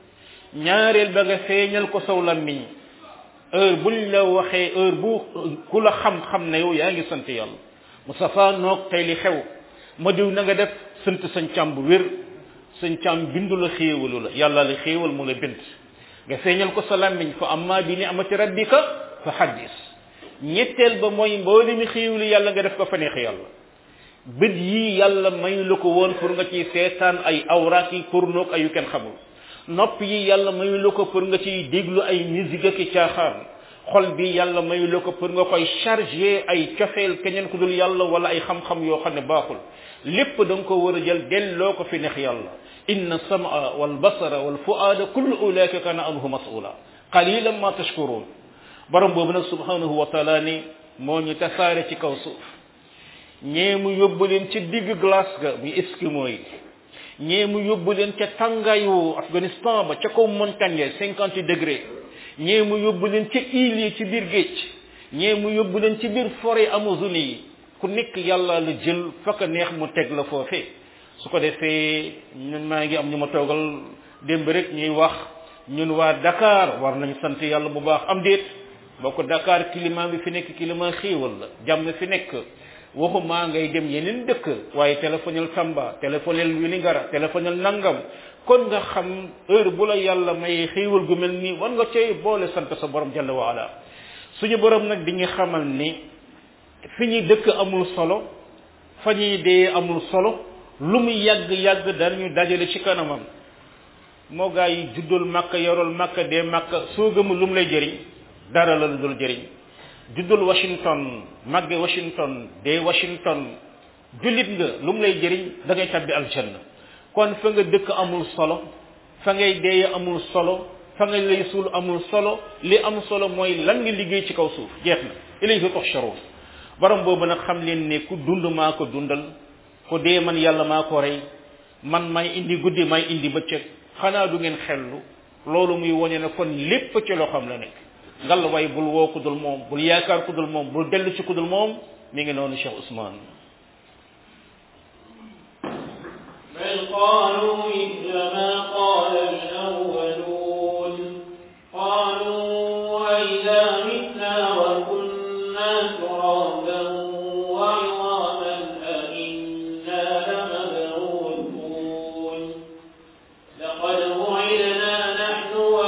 ñaareel ba nga feeñal ko saw làmmiñ heure buñ la waxee heure bu ku la xam-xam ne yow yaa ngi sant yàlla Moustapha noog tey li xew ma diw na nga def sant sañ càm bu wér sañ càm bindu la xéewalu la yàlla la xéewal mu la bind nga feeñal ko sa làmmiñ fa amma bi ni'mati rabbika fa haddis ñetteel ba mooy mbooli mi xéewali yàlla nga def ko fa neex yàlla bët yii yàlla may la ko woon pour nga ciy seetaan ay awraak yi pour noog ayu kenn xamul nopp yi yàlla mayu la ko pour nga ciy déglu ay musique ak caaxaan xol bi yàlla mayu la ko pour nga koy chargé ay cofeel keneen ku dul yàlla wala ay xam-xam yoo xam ne baaxul lépp da nga ko war a jël delloo ko fi neex yàlla inna sama wal basara wal fuaada kullu ulaika kana anhu mas'ula qalilan ma tashkurun borom boobu nag subhanahu wa taala ni moo ñu tasaare ci kaw suuf ñee mu yóbbu leen ci digg glace ga muy Eskimo yi ñee mu yóbbu leen ca tàngaayu Afghanistan ba ca kaw montagne cinquante degré ñee mu yóbbu leen ca île yi ci biir géej ñee mu yóbbu leen ci biir forêt Amazonie yi ku nekk yàlla la jël fa ko neex mu teg la foofee su ko defee ñun maa ngi am ñu ma toogal démb rek ñuy wax ñun waa Dakar war nañ sant yàlla bu baax am déet boo ko Dakar climat bi fi nekk climat xéewal la jàmm fi nekk waxuma ngay dem yeneen dëkk waaye téléphonel Tamba téléphonel Vélingara téléphonel nangam kon nga xam heure bu la yàlla may xéewal gu mel nii war nga cay boole sant sa borom jalla wa ala suñu borom nag di ñu xamal ni fi ñuy dëkk amul solo fa ñuy dee amul solo lu mu yàgg yàgg dañu dajale ci kanamam moo gaa yi juddul Makka yorol Makka dee Makka soo gëmul lu mu lay jëriñ dara la lu dul jëriñ juddul Washington màgge Washington dee Washington jullit nga lu mu lay jëriñ da ngay tabbi aljanna kon fa nga dëkk amul solo fa ngay dee amul solo fa nga lay suul amul solo li am solo mooy lan nga liggéey ci kaw suuf jeex na ilayhi tuhsharun borom boobu nag xam leen ne ku dund maa ko dundal ku dee man yàlla maa ko rey man may indi guddi may indi bëccëg xanaa du ngeen xellu loolu muy wone ne kon lépp ci loxoom la nekk ngal way bul woo ku dul moom bul yaakaar ku dul moom bul dellu ci ku dul moom mi ngi noonu Cheikh Ousmane bal qaalu mithla ma qaala al-awwaluun qaalu wa idhaa mitnaa wa kunnaa turaaban wa 'idhaaman a innaa lamab'uuthuun laqad wu'idnaa nahnu wa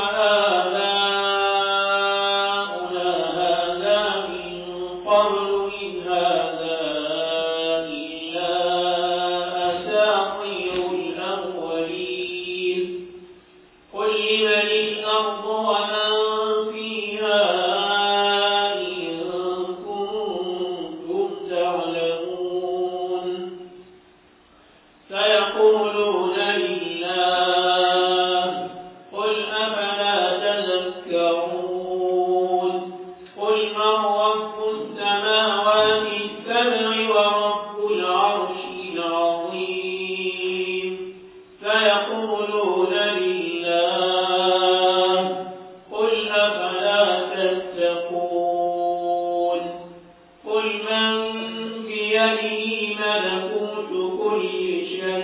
بيده ملكوت كل شيء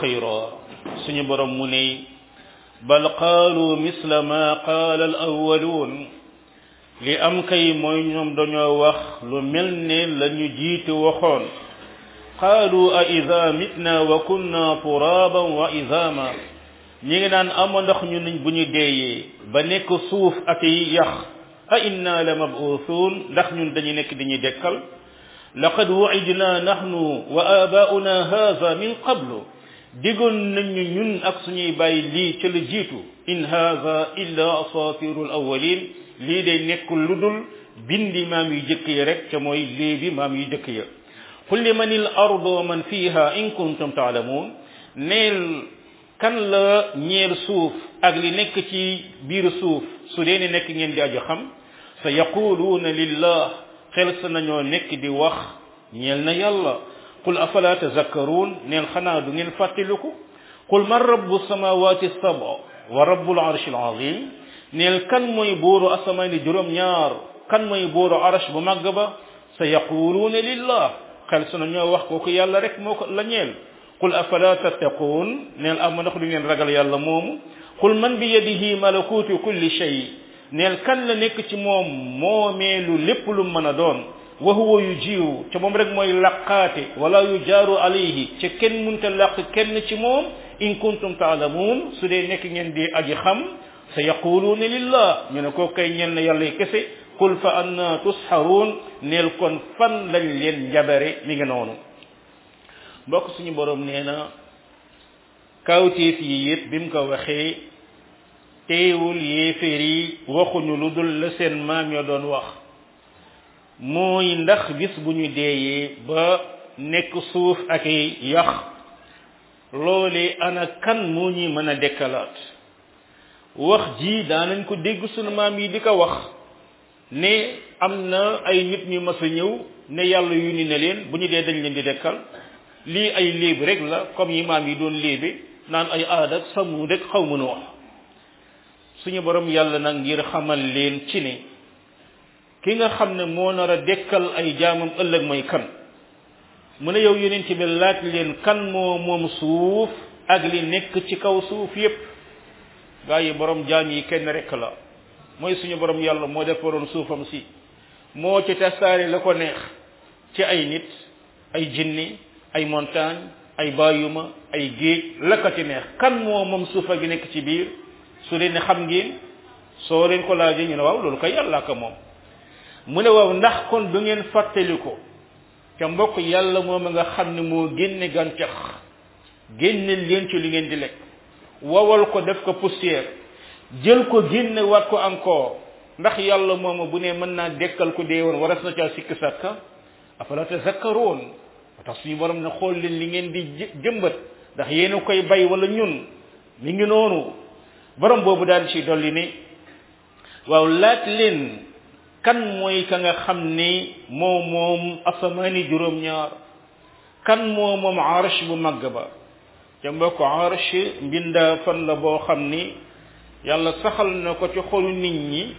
xayra suñu borom mu ne bal qaalu misla ma qaala al awwaluun li am kay mooy ñoom dañoo wax lu mel ne la ñu jiitu waxoon qaalu a ida mitna wa kunna turaban wa izama ñi ngi naan ama ndax ñu niñ bu ñu deeyee ba nekk suuf ak yi yax a inna la mabuuthun ndax ñun dañu nekk dañuy dekkal laqad wu'idna nahnu wa abauna hadha min qablu digoon nañu ñun ak suñuy bàyyi lii ca la jiitu in hadha illa asatirul awwalin lii day nekkul lu dul bindi maam yu jëkk yi rek ca mooy léebi maam yu jëkk ya qul limanil ardu wa man fiha in kuntum ta'lamun neel kan la ñeel suuf ak li nekk ci biir suuf su dee ne nekk ngeen di aju xam sa yaquluuna lillah xel sa nañoo nekk di wax ñeel na yàlla qul afala tazakkaruun neel xanaa du ngeen fàttaliku qul man rabbu samawati sab'a wa rabbul arshil azim neel kan mooy buuru asamaani juróom ñaar kan mooy buuru arsh bu màgg ba sa yaquluuna lillah xel sa nañoo wax kooku yàlla rek moo ko la ñeel qul afala tattaquun neel am ndax du ngeen ragal yàlla moomu qul man bi yadihi malakutu kulli shay neel kan la nekk ci moom moomeelu lépp lu mën a doon wa huwa yujiiru ca moom rek mooy laqaate wala yujaaru alayhi ca kenn munta laq kenn ci moom in kuntum taalamuun su dee nekk ngeen di aji xam sa yaquluuna lillah ñu ne koo kay ñel na yàlla kese qul fa anna tusharuun neel kon fan lañ leen njabare mi ngi noonu mbokk suñu borom nee na kawteef yi yëpp bi mu ko waxee teewul yéeféer yi waxuñu lu dul la seen maam ya doon wax mooy ndax bis bu ñu deeyee ba nekk suuf ak yax loolee ana kan moo ñuy mën a dekkalaat wax ji daanañ ko dégg sunu maam yi di ko wax ne am na ay nit ñu mas a ñëw ne yàlla yu ni ne leen bu ñu dee dañ leen di dekkal lii ay léeb rek la comme yi maam yi doon léebe naan ay aada ak samu rek xaw mënu wax suñu borom yàlla nag ngir xamal leen ci ne ki nga xam ne moo nar a dekkal ay jaamam ëllëg mooy kan mu ne yow yonent bi laaj leen kan moo moom suuf ak li nekk ci kaw suuf yépp gaa yi borom jaam yi kenn rek la mooy suñu borom yàlla moo defaroon suufam si moo ci tasaare la ko neex ci ay nit ay jinni ay montagne ay bayuma ay géej la ko ci neex kan moo moom suufa gi nekk ci biir su leen ne xam ngeen soo leen ko laajee ñu ne waaw loolu kay yàlla ka moom mu ne waaw ndax kon du ngeen fàttali ko ca mbokk yàlla moom nga xam ne moo génne gàncax génne leen ci li ngeen di lekk wawal ko def ko poussière jël ko génne waat ko encore ndax yàlla moom bu ne mën naa dekkal ko dee woon waras na caa sikk sàkka afala tazakkaroon tax suñu borom ne xool leen li ngeen di jëmbat ndax yéen a koy bay wala ñun mi ngi noonu borom boobu daal ci dolli ne waaw laaj leen kan mooy ka nga xam ni moo moom asamaani juróom-ñaar kan moo moom arsh bu màgg ba te mbokk arsh mbindaa fan la boo xam ni yàlla saxal na ko ci xolu nit ñi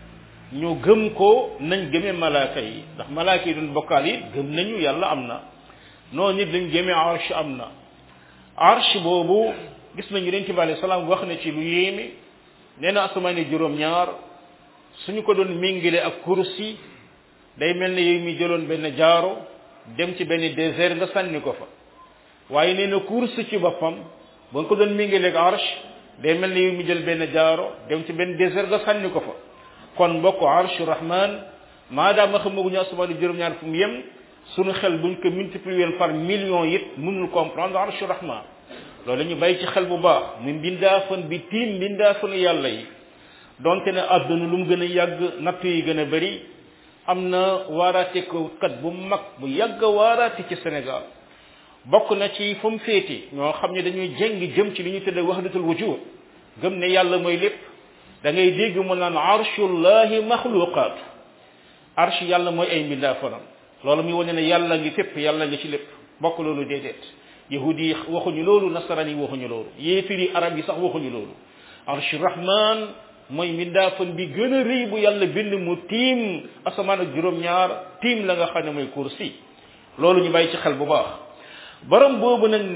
ñu gëm ko nañ gëmee malaaka yi ndax malaaka yi duñ bokkaal yi gëm nañu yàlla am na noonu nit lañ gëmee arsh am na arsh boobu gis nañu Yonent bi alayhi salaam wax na ci lu yéeme nee na asamaani juróom-ñaar suñu ko doon méngale ak kursi day mel ne yow mi jëloon benn jaaro dem ci benn désert nga sànni ko fa waaye nee na kursi ci boppam ba nga ko doon méngale ak arsh day mel ne yow mi jël benn jaaro dem ci benn désert nga sànni ko fa kon mbokk arshu rahman maadaama xamaguñu asamaani juróom-ñaar fu mu yem suñu xel buñ ko multiplier par million it mënul comprendre arshu rahman loolu ñu bàyyi ci xel bu baax mu mbindaafan bi tiim mbindaafanu yàlla yi donte ne àdduna lu mu gën a yàgg natt yi gën a bëri am na waaraate ko kat bu mag bu yàgg waaraate ci Sénégal bokk na ci fu mu féete ñoo xam ne dañuy jéng jëm ci li ñu tudde wahdatul wujud gëm ne yàlla mooy lépp da ngay dégg mu naan arshullahi maxluqaat arsh yàlla mooy ay mbindaafanam loolu muy wane ne yàlla ngi fépp yàlla ngi ci lépp bokk loolu déedéet yahudi yi waxuñu loolu nasaraan yi waxuñu loolu yéefiri arab yi sax waxuñu loolu arsh rahman mooy mbindaafan bi gën a rëy bu yàlla bind mu tiim asamaan ak juróom-ñaar tiim la nga xam ne mooy kursi loolu ñu bàyyi ci xel bu baax borom boobu nag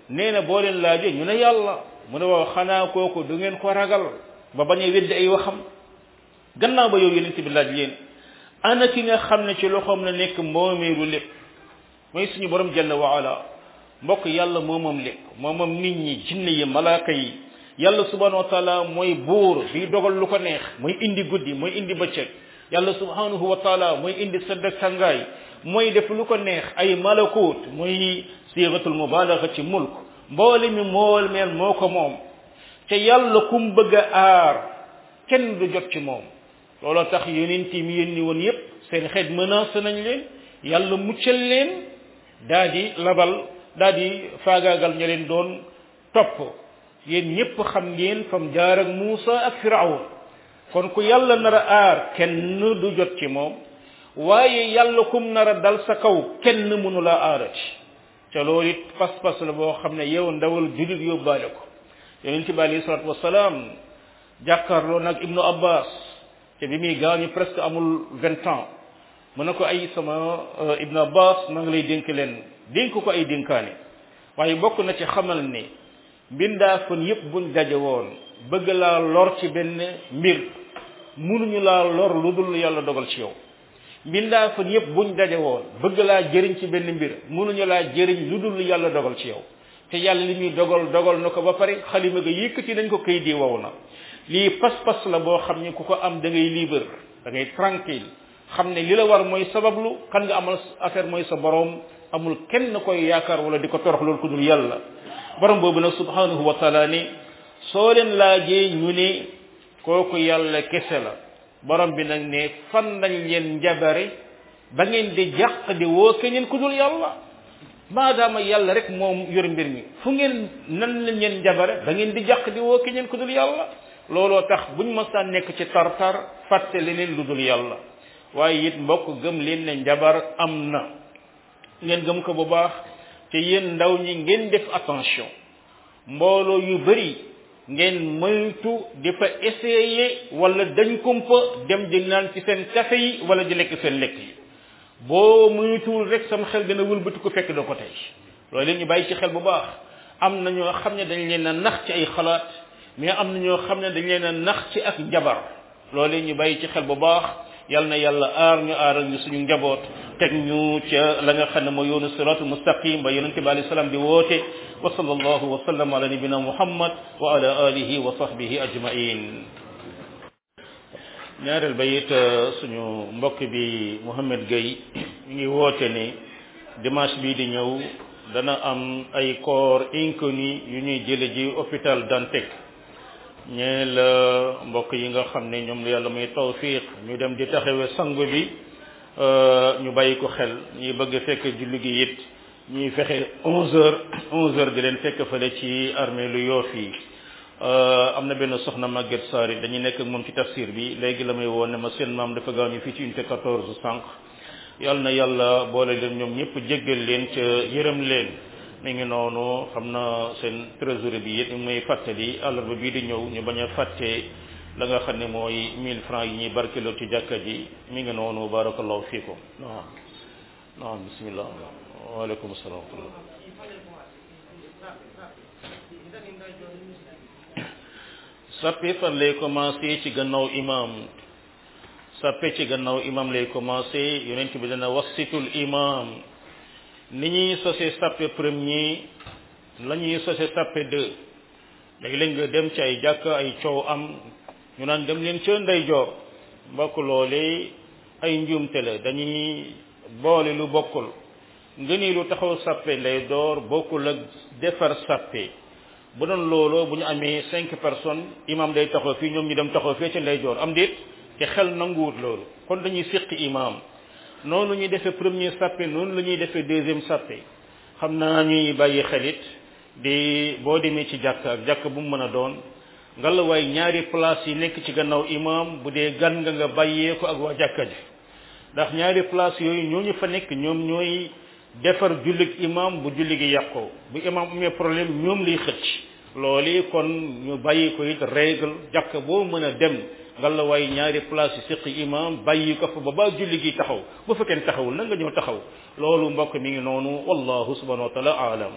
nee na boo leen laajee ñu ne yàlla mu ne waaw xanaa kooku du ngeen ko ragal ba bañ a weddi ay waxam gannaaw ba yow yonent bi laaj leen ana ki nga xam ne ci loxoom la nekk moomeelu lépp mooy suñu borom jalla wa ala mbokk yàlla moomam lépp moomam nit ñi jinne yi malaaka yi yàlla subhanahu wa taala mooy buur bi dogal lu ko neex mooy indi guddi mooy indi bëccëg yàlla subhanahu wa taala mooy indi sedd ak tàngaay mooy def lu ko neex ay malakut mooy sigatul mubalaga ci mulk mboole mi mool meen moo ko moom te yàlla kum bëgg a aar kenn du jot ci moom looloo tax yonent yi mi yónni woon yépp seen xeet menacé nañ leen yàlla muccal leen daa di labal daa di faagaagal ña leen doon topp yéen ñépp xam ngeen fam jaar ak Muusa ak Firawun kon ku yàlla nar a aar kenn du jot ci moom waaye yàlla kum nar a dal sa kaw kenn mënu laa aarati te loolu it pas-pas la boo xam ne yow ndawal julit yóbbaale ko yonent bi alayhi salaatu wasalaam jàkkaarloo nag Ibnu Abbas te bi muy gaañu presque amul vingt ans mu ne ko ay sama Ibnu Abbas maa ngi lay dénk leen dénk ko ay dénkaane waaye bokk na ci xamal ne mbindaa fan yépp buñ daje woon bëgg laa lor ci benn mbir mënuñu laa lor lu dul yàlla dogal ci yow mbindaa fan yépp buñ daje woon bëgg laa jëriñ ci benn mbir mënuñu laa jëriñ lu dul yàlla dogal ci yow te yàlla li muy dogal dogal na ko ba pare xalima ga yëkkati nañ ko kay di wow na lii pas-pas la boo xam ne ku ko am da ngay libre da ngay tranquille xam ne li la war mooy sabablu kan nga amal affaire mooy sa borom amul kenn koy yaakaar wala di ko torox loolu ku dul yàlla borom boobu nag subhanahu wa taala ni soo leen laajee ñu ne kooku yàlla kese la borom bi nag ne fan lañ leen njabare ba ngeen di jàq di woo keneen ku dul yàlla maadaama yàlla rek moom yor mbir mi fu ngeen nan lañ leen njabare ba ngeen di jàq di woo keneen ku dul yàlla looloo tax buñ mësaan nekk ci tar-tar fàtte leneen lu dul yàlla waaye it mbokk gëm leen ne njabar am na ngeen gëm ko bu baax te yéen ndaw ñi ngeen def attention mbooloo yu bari ngeen moytu di fa essayer wala dañ kumpa dem di naan ci seen café yi wala di lekk seen lekk yi boo moytuwul rek sama xel dana wëlbati ko fekk doo ko tey loolu leen ñu bàyyi ci xel bu baax am na ñoo xam ne dañ leen a nax ci ay xalaat mais am na ñoo xam ne dañ leen a nax ci ak njabar loolu leen ñu bàyyi ci xel bu baax yal na yàlla aar ñu aaral ñu suñu njaboot teg ñu ca la nga xam ne mooy yoonu siratul mustaqim ba yonente bi alayhi salaam di woote wa sallallahu wa sallam ala nabina muhammad wa ala alihi wa sahbihi ajmain ñaareel ba it suñu mbokk bi Mohamed Gueye ñu ngi woote ne dimanche bii di ñëw dana am ay corps inconnus yu ñuy jële ji hôpital Dantec ñee la mbokk yi nga xam ne ñoom la yàlla muy tawfiq ñu dem di taxawe sangu bi ñu bàyyi ko xel ñuy bëgg fekk julli gi it ñuy fexe onze heures onze heures di leen fekk fële ci armée lu Yoff yi am na benn soxna Maguette Sarr dañuy nekk ak moom ci tafsir bi léegi la may woon ne ma seen maam dafa gaañu fii ci unité quatorze sànq yàlla na yàlla boole leen ñoom ñëpp jéggal leen ca yërëm leen mi ngi noonu xam na seen trésorier bi it muy fàttali àllarba bii di ñëw ñu bañ a fàtte la nga xam ne mooy mille francs yi ñuy barkeloo ci jàkka ji mi ngi noonu barakallahu fiikum naam naam bismillah waaleykum salaam wa rahmatullah sappe fan lay commencé ci gannaaw imam sappe ci gannaaw imam lay commencé yonent bi dana wasitul imam ni ñuy sosé sappe premier la ñuy sosé sappe deux léegi lañ nga dem ci ay jàkk ay coow am ñu naan dem leen ca ndeyjoor mbokk loole ay njuumte la dañuy boole lu bokkul ngëni lu taxaw sappe ndey door bokkul ak defar sappe bu doon loolu bu ñu amee cinq personnes imam day taxaw fii ñoom ñu dem taxaw fee ca ndeyjoor am déet te xel nanguwut loolu kon dañuy séqi imam noonu ñuy defee premier sappe noonu la ñuy defee deuxième sappe xam naa ñuy bàyyi xelit di boo demee ci jàkk ak jàkk bu mu mën a doon ngalawaay ñaari place yi nekk ci gannaaw imam bu dee gan nga nga bàyyee ko ak waa jàkka ji ndax ñaari place yooyu ñooñu fa nekk ñoom ñooy defar jullig imam bu julli gi yàqoo bu imam amee problème ñoom lay xëcc loolu kon ñu bàyyi ko it règle jàkk boo mën a dem ngalawaay ñaari place yi siqi imam bàyyi ko fa ba ba julli gi taxaw bu fekkee taxawul na nga ñëw taxaw loolu mbokk mi ngi noonu wallahu subhanahu wa taala aalam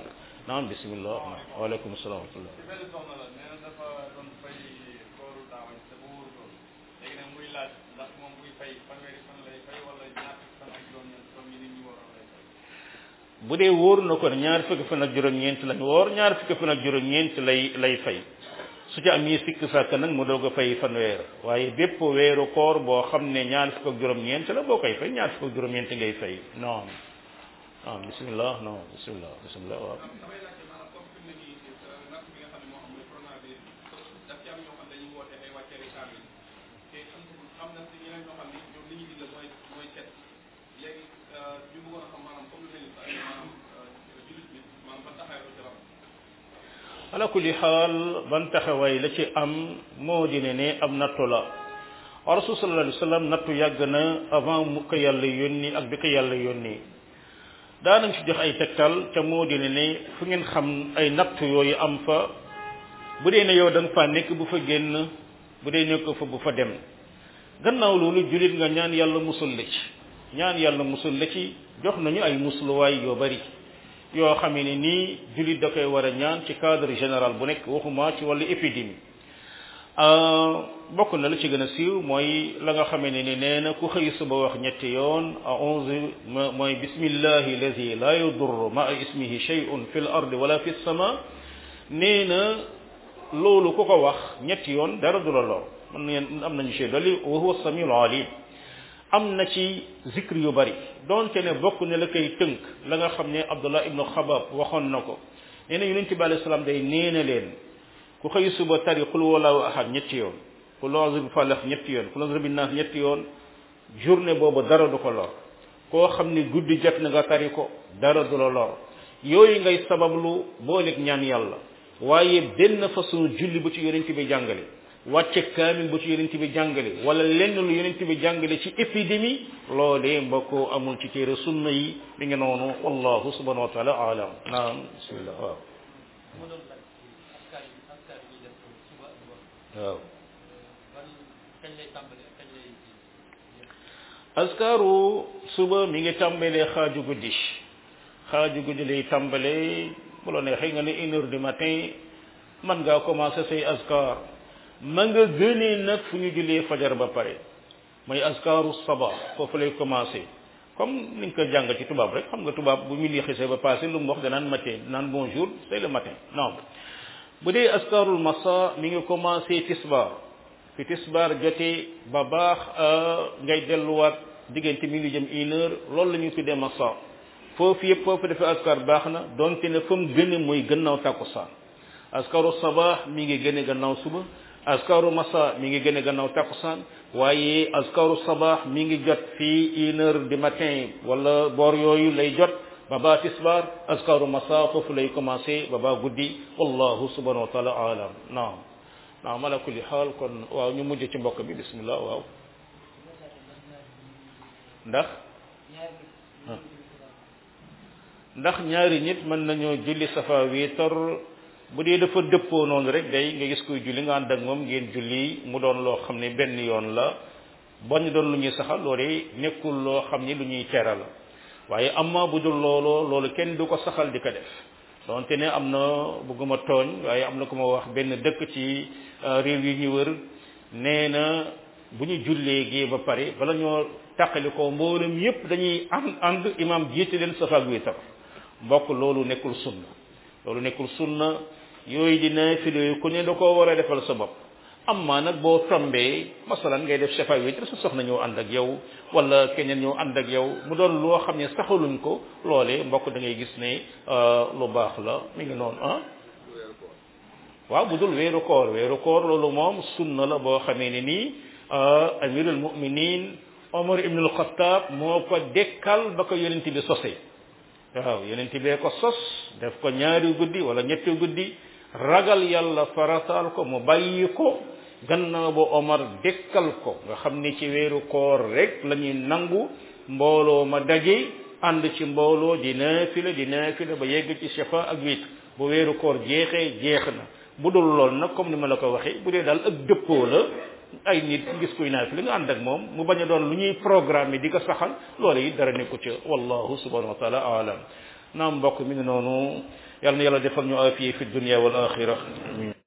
naam bismillah waaleykum salaam wa rahmatullah ci benn soxna la nee na dafa doon fay kooru daawañ te bu wóor ko léegi nag muy laaj ndax moom buy fay fanweeri fan lay fay wala ñaar fukki fan ak juróom-ñeent comme yi nit ñi waroon lay fay bu dee wóor na ko ñaar fukki fan ak juróom-ñeent lañ woor ñaar fukki fan ak juróom-ñeent lay lay fay su ci am yi sikk sàkk nag mu doog a fay fanweer waaye bépp weeru koor boo xam ne ñaar fukk ak juróom-ñeent la boo koy fay ñaar fukk ak juróom-ñeent ngay fay non ah bismillah non bismillah bismillah waaw damay laajte maanaam comme fi mu ne nii natt bi nga xam ne moo xam mooy coronavirus daf ci am ñoo xam dañuy woote ay wàcceeri kaamil te am am na si ñeneen ñoo xam ne ñoom li ñuy digle mooy mooy set léegi ñu bëggoon a xam maanaam comme lu mel ni maanaam jullit bi maanaam ban taxawaay la ci ram ala kulli xaal ban taxawaay la ci am moo di ne ne am nattu la rasul sallallahu alayhi wa sallam nattu yàgg na avant mu ko yàlla yónni ak bi ko yàlla yónni daanañ ci jox ay tegtal ca moo di ne ne fu ngeen xam ay nattu yooyu am fa bu dee ne yow da nga faa nekk bu fa génn bu dee nekk fa bu fa dem gannaaw loolu jullit nga ñaan yàlla musul la ci ñaan yàlla musul la ci jox nañu ay musluwaay yoo bari yoo xam ne nii jullit da koy war a ñaan ci cadre général bu nekk waxuma ci wàllu épidémie bokk na la ci gën a siiw mooy la nga xamee ne ni nee na ku xëy suba wax ñetti yoon a onze mooy bismillahi allazi la yadurru ma ismihi shay'un fil ardi wala fis sama nee na loolu ku ko wax ñetti yoon dara du la lor man ngeen am nañu chey dali wa huwa samiul alim am na ci zikr yu bari donte ne bokk ne la koy tënk la nga xam ne Abdullah ibnu Xabab waxoon na ko nee na yonent bi alayhi salaam day nee na leen ku xëy suba tari qul huwallahu ahad ñetti yoon qul a'udhu bi falaq ñetti yoon qul a'udhu bin nas ñetti yoon journée boobu dara du ko lor koo xam ne guddi jot na nga tari ko dara du la lor yooyu ngay sabablu booleeg ñaan yàlla waaye benn façon julli bu ci yonent bi jàngale wàcce kaamil bu ci yonent bi jàngale wala lenn lu yonent bi jàngale ci épidémie loolee mbokk amul ci téere sunna yi mi ngi noonu wallahu subhanahu wa taala alam naam bismillah waaw waaw askaru suba mi ngi tàmbalee xaaju guddi xaaju guddi lay tàmbalee bu la neexee nga ne une heure du matin man ngaa commencé say askar ma nga gënee nag fu ñu jullee fajar ba pare mooy askaru sabah foofu lay commencé comme ni nga ko jàng ci tubaab rek xam nga tubaab bu ñu xisee ba passé lu mu wax danaan matin naan bonjour c'est le matin non bu dee askarul masa mi ngi commencé tisbar fi tisbar jotee ba baax ngay delluwaat diggante mi ngi jëm une heure loolu la ñuy tuddee masa foofu yëpp foofu defee askar baax na donte ne fa mu gën a mooy gannaaw tàkkusaan askaru sabah mi ngi gën a gannaaw suba askaru masa mi ngi gën a gannaaw tàkkusaan waaye askaru sabah mi ngi jot fii une heure du matin wala boor yooyu lay jot baba tisbar askaru masa foofu lay commencé baba guddi wallahu subhanahu wa taala alam naam naam ala kulli xaal kon waaw ñu mujj ci mbokk bi bismillah waaw ndax ndax ñaari nit mën nañoo julli safa wiitar bu dee dafa dëppoo noonu rek day nga gis koy julli nga ànd ak moom ngeen julli mu doon loo xam ne benn yoon la bañ doon lu ñuy saxal loolu nekkul loo xam ni lu ñuy tere la waaye amma bu dul loolu loolu kenn du ko saxal di ko def donte ne am na bëgguma tooñ waaye am na ku ma wax benn dëkk ci réew yi ñu wër nee na bu ñu jullee gee ba pare bala ñoo tàqali ko mboolem yépp dañuy ànd ànd imam jiite leen safa ak wiitar mbokk loolu nekkul sunna loolu nekkul sunna yooyu di naafila yu ku ne da koo war a defal sa bopp amma nag boo tombee masalan ngay def safa wiitar sa soxna ñëw ànd ak yow wala keneen ñëw ànd ak yow mu doon loo xam ne saxaluñ ko loolee mbokk da ngay gis ne lu baax la mi ngi noonu ah waaw bu dul weeru koor weeru koor loolu moom sunna la boo xamee ne nii amirul muminin Omar ibn al-Khattab moo ko dekkal ba ko yonent bi sosee waaw yonent bee ko sos def ko ñaari guddi wala ñetti guddi ragal yàlla farataal ko mu bàyyi ko gannaaw ba Omar dekkal ko nga xam ni ci weeru koor rek la ñuy nangu mbooloo ma daje ànd ci mbooloo di naafila di naafila ba yegg ci safa ak wit bu weeru koor jeexee jeex na bu dul lool nag comme ni ma la ko waxee bu dee daal ak dëppoo la ay nit gis kuy naafila nga ànd ak moom mu bañ a doon lu ñuy programme di ko saxal loolu it dara nekku ca wallahu subhanahu wa taala alam naam mbokk mi ngi noonu yàlla na yàlla defal ñu afiya fi dunya wal axira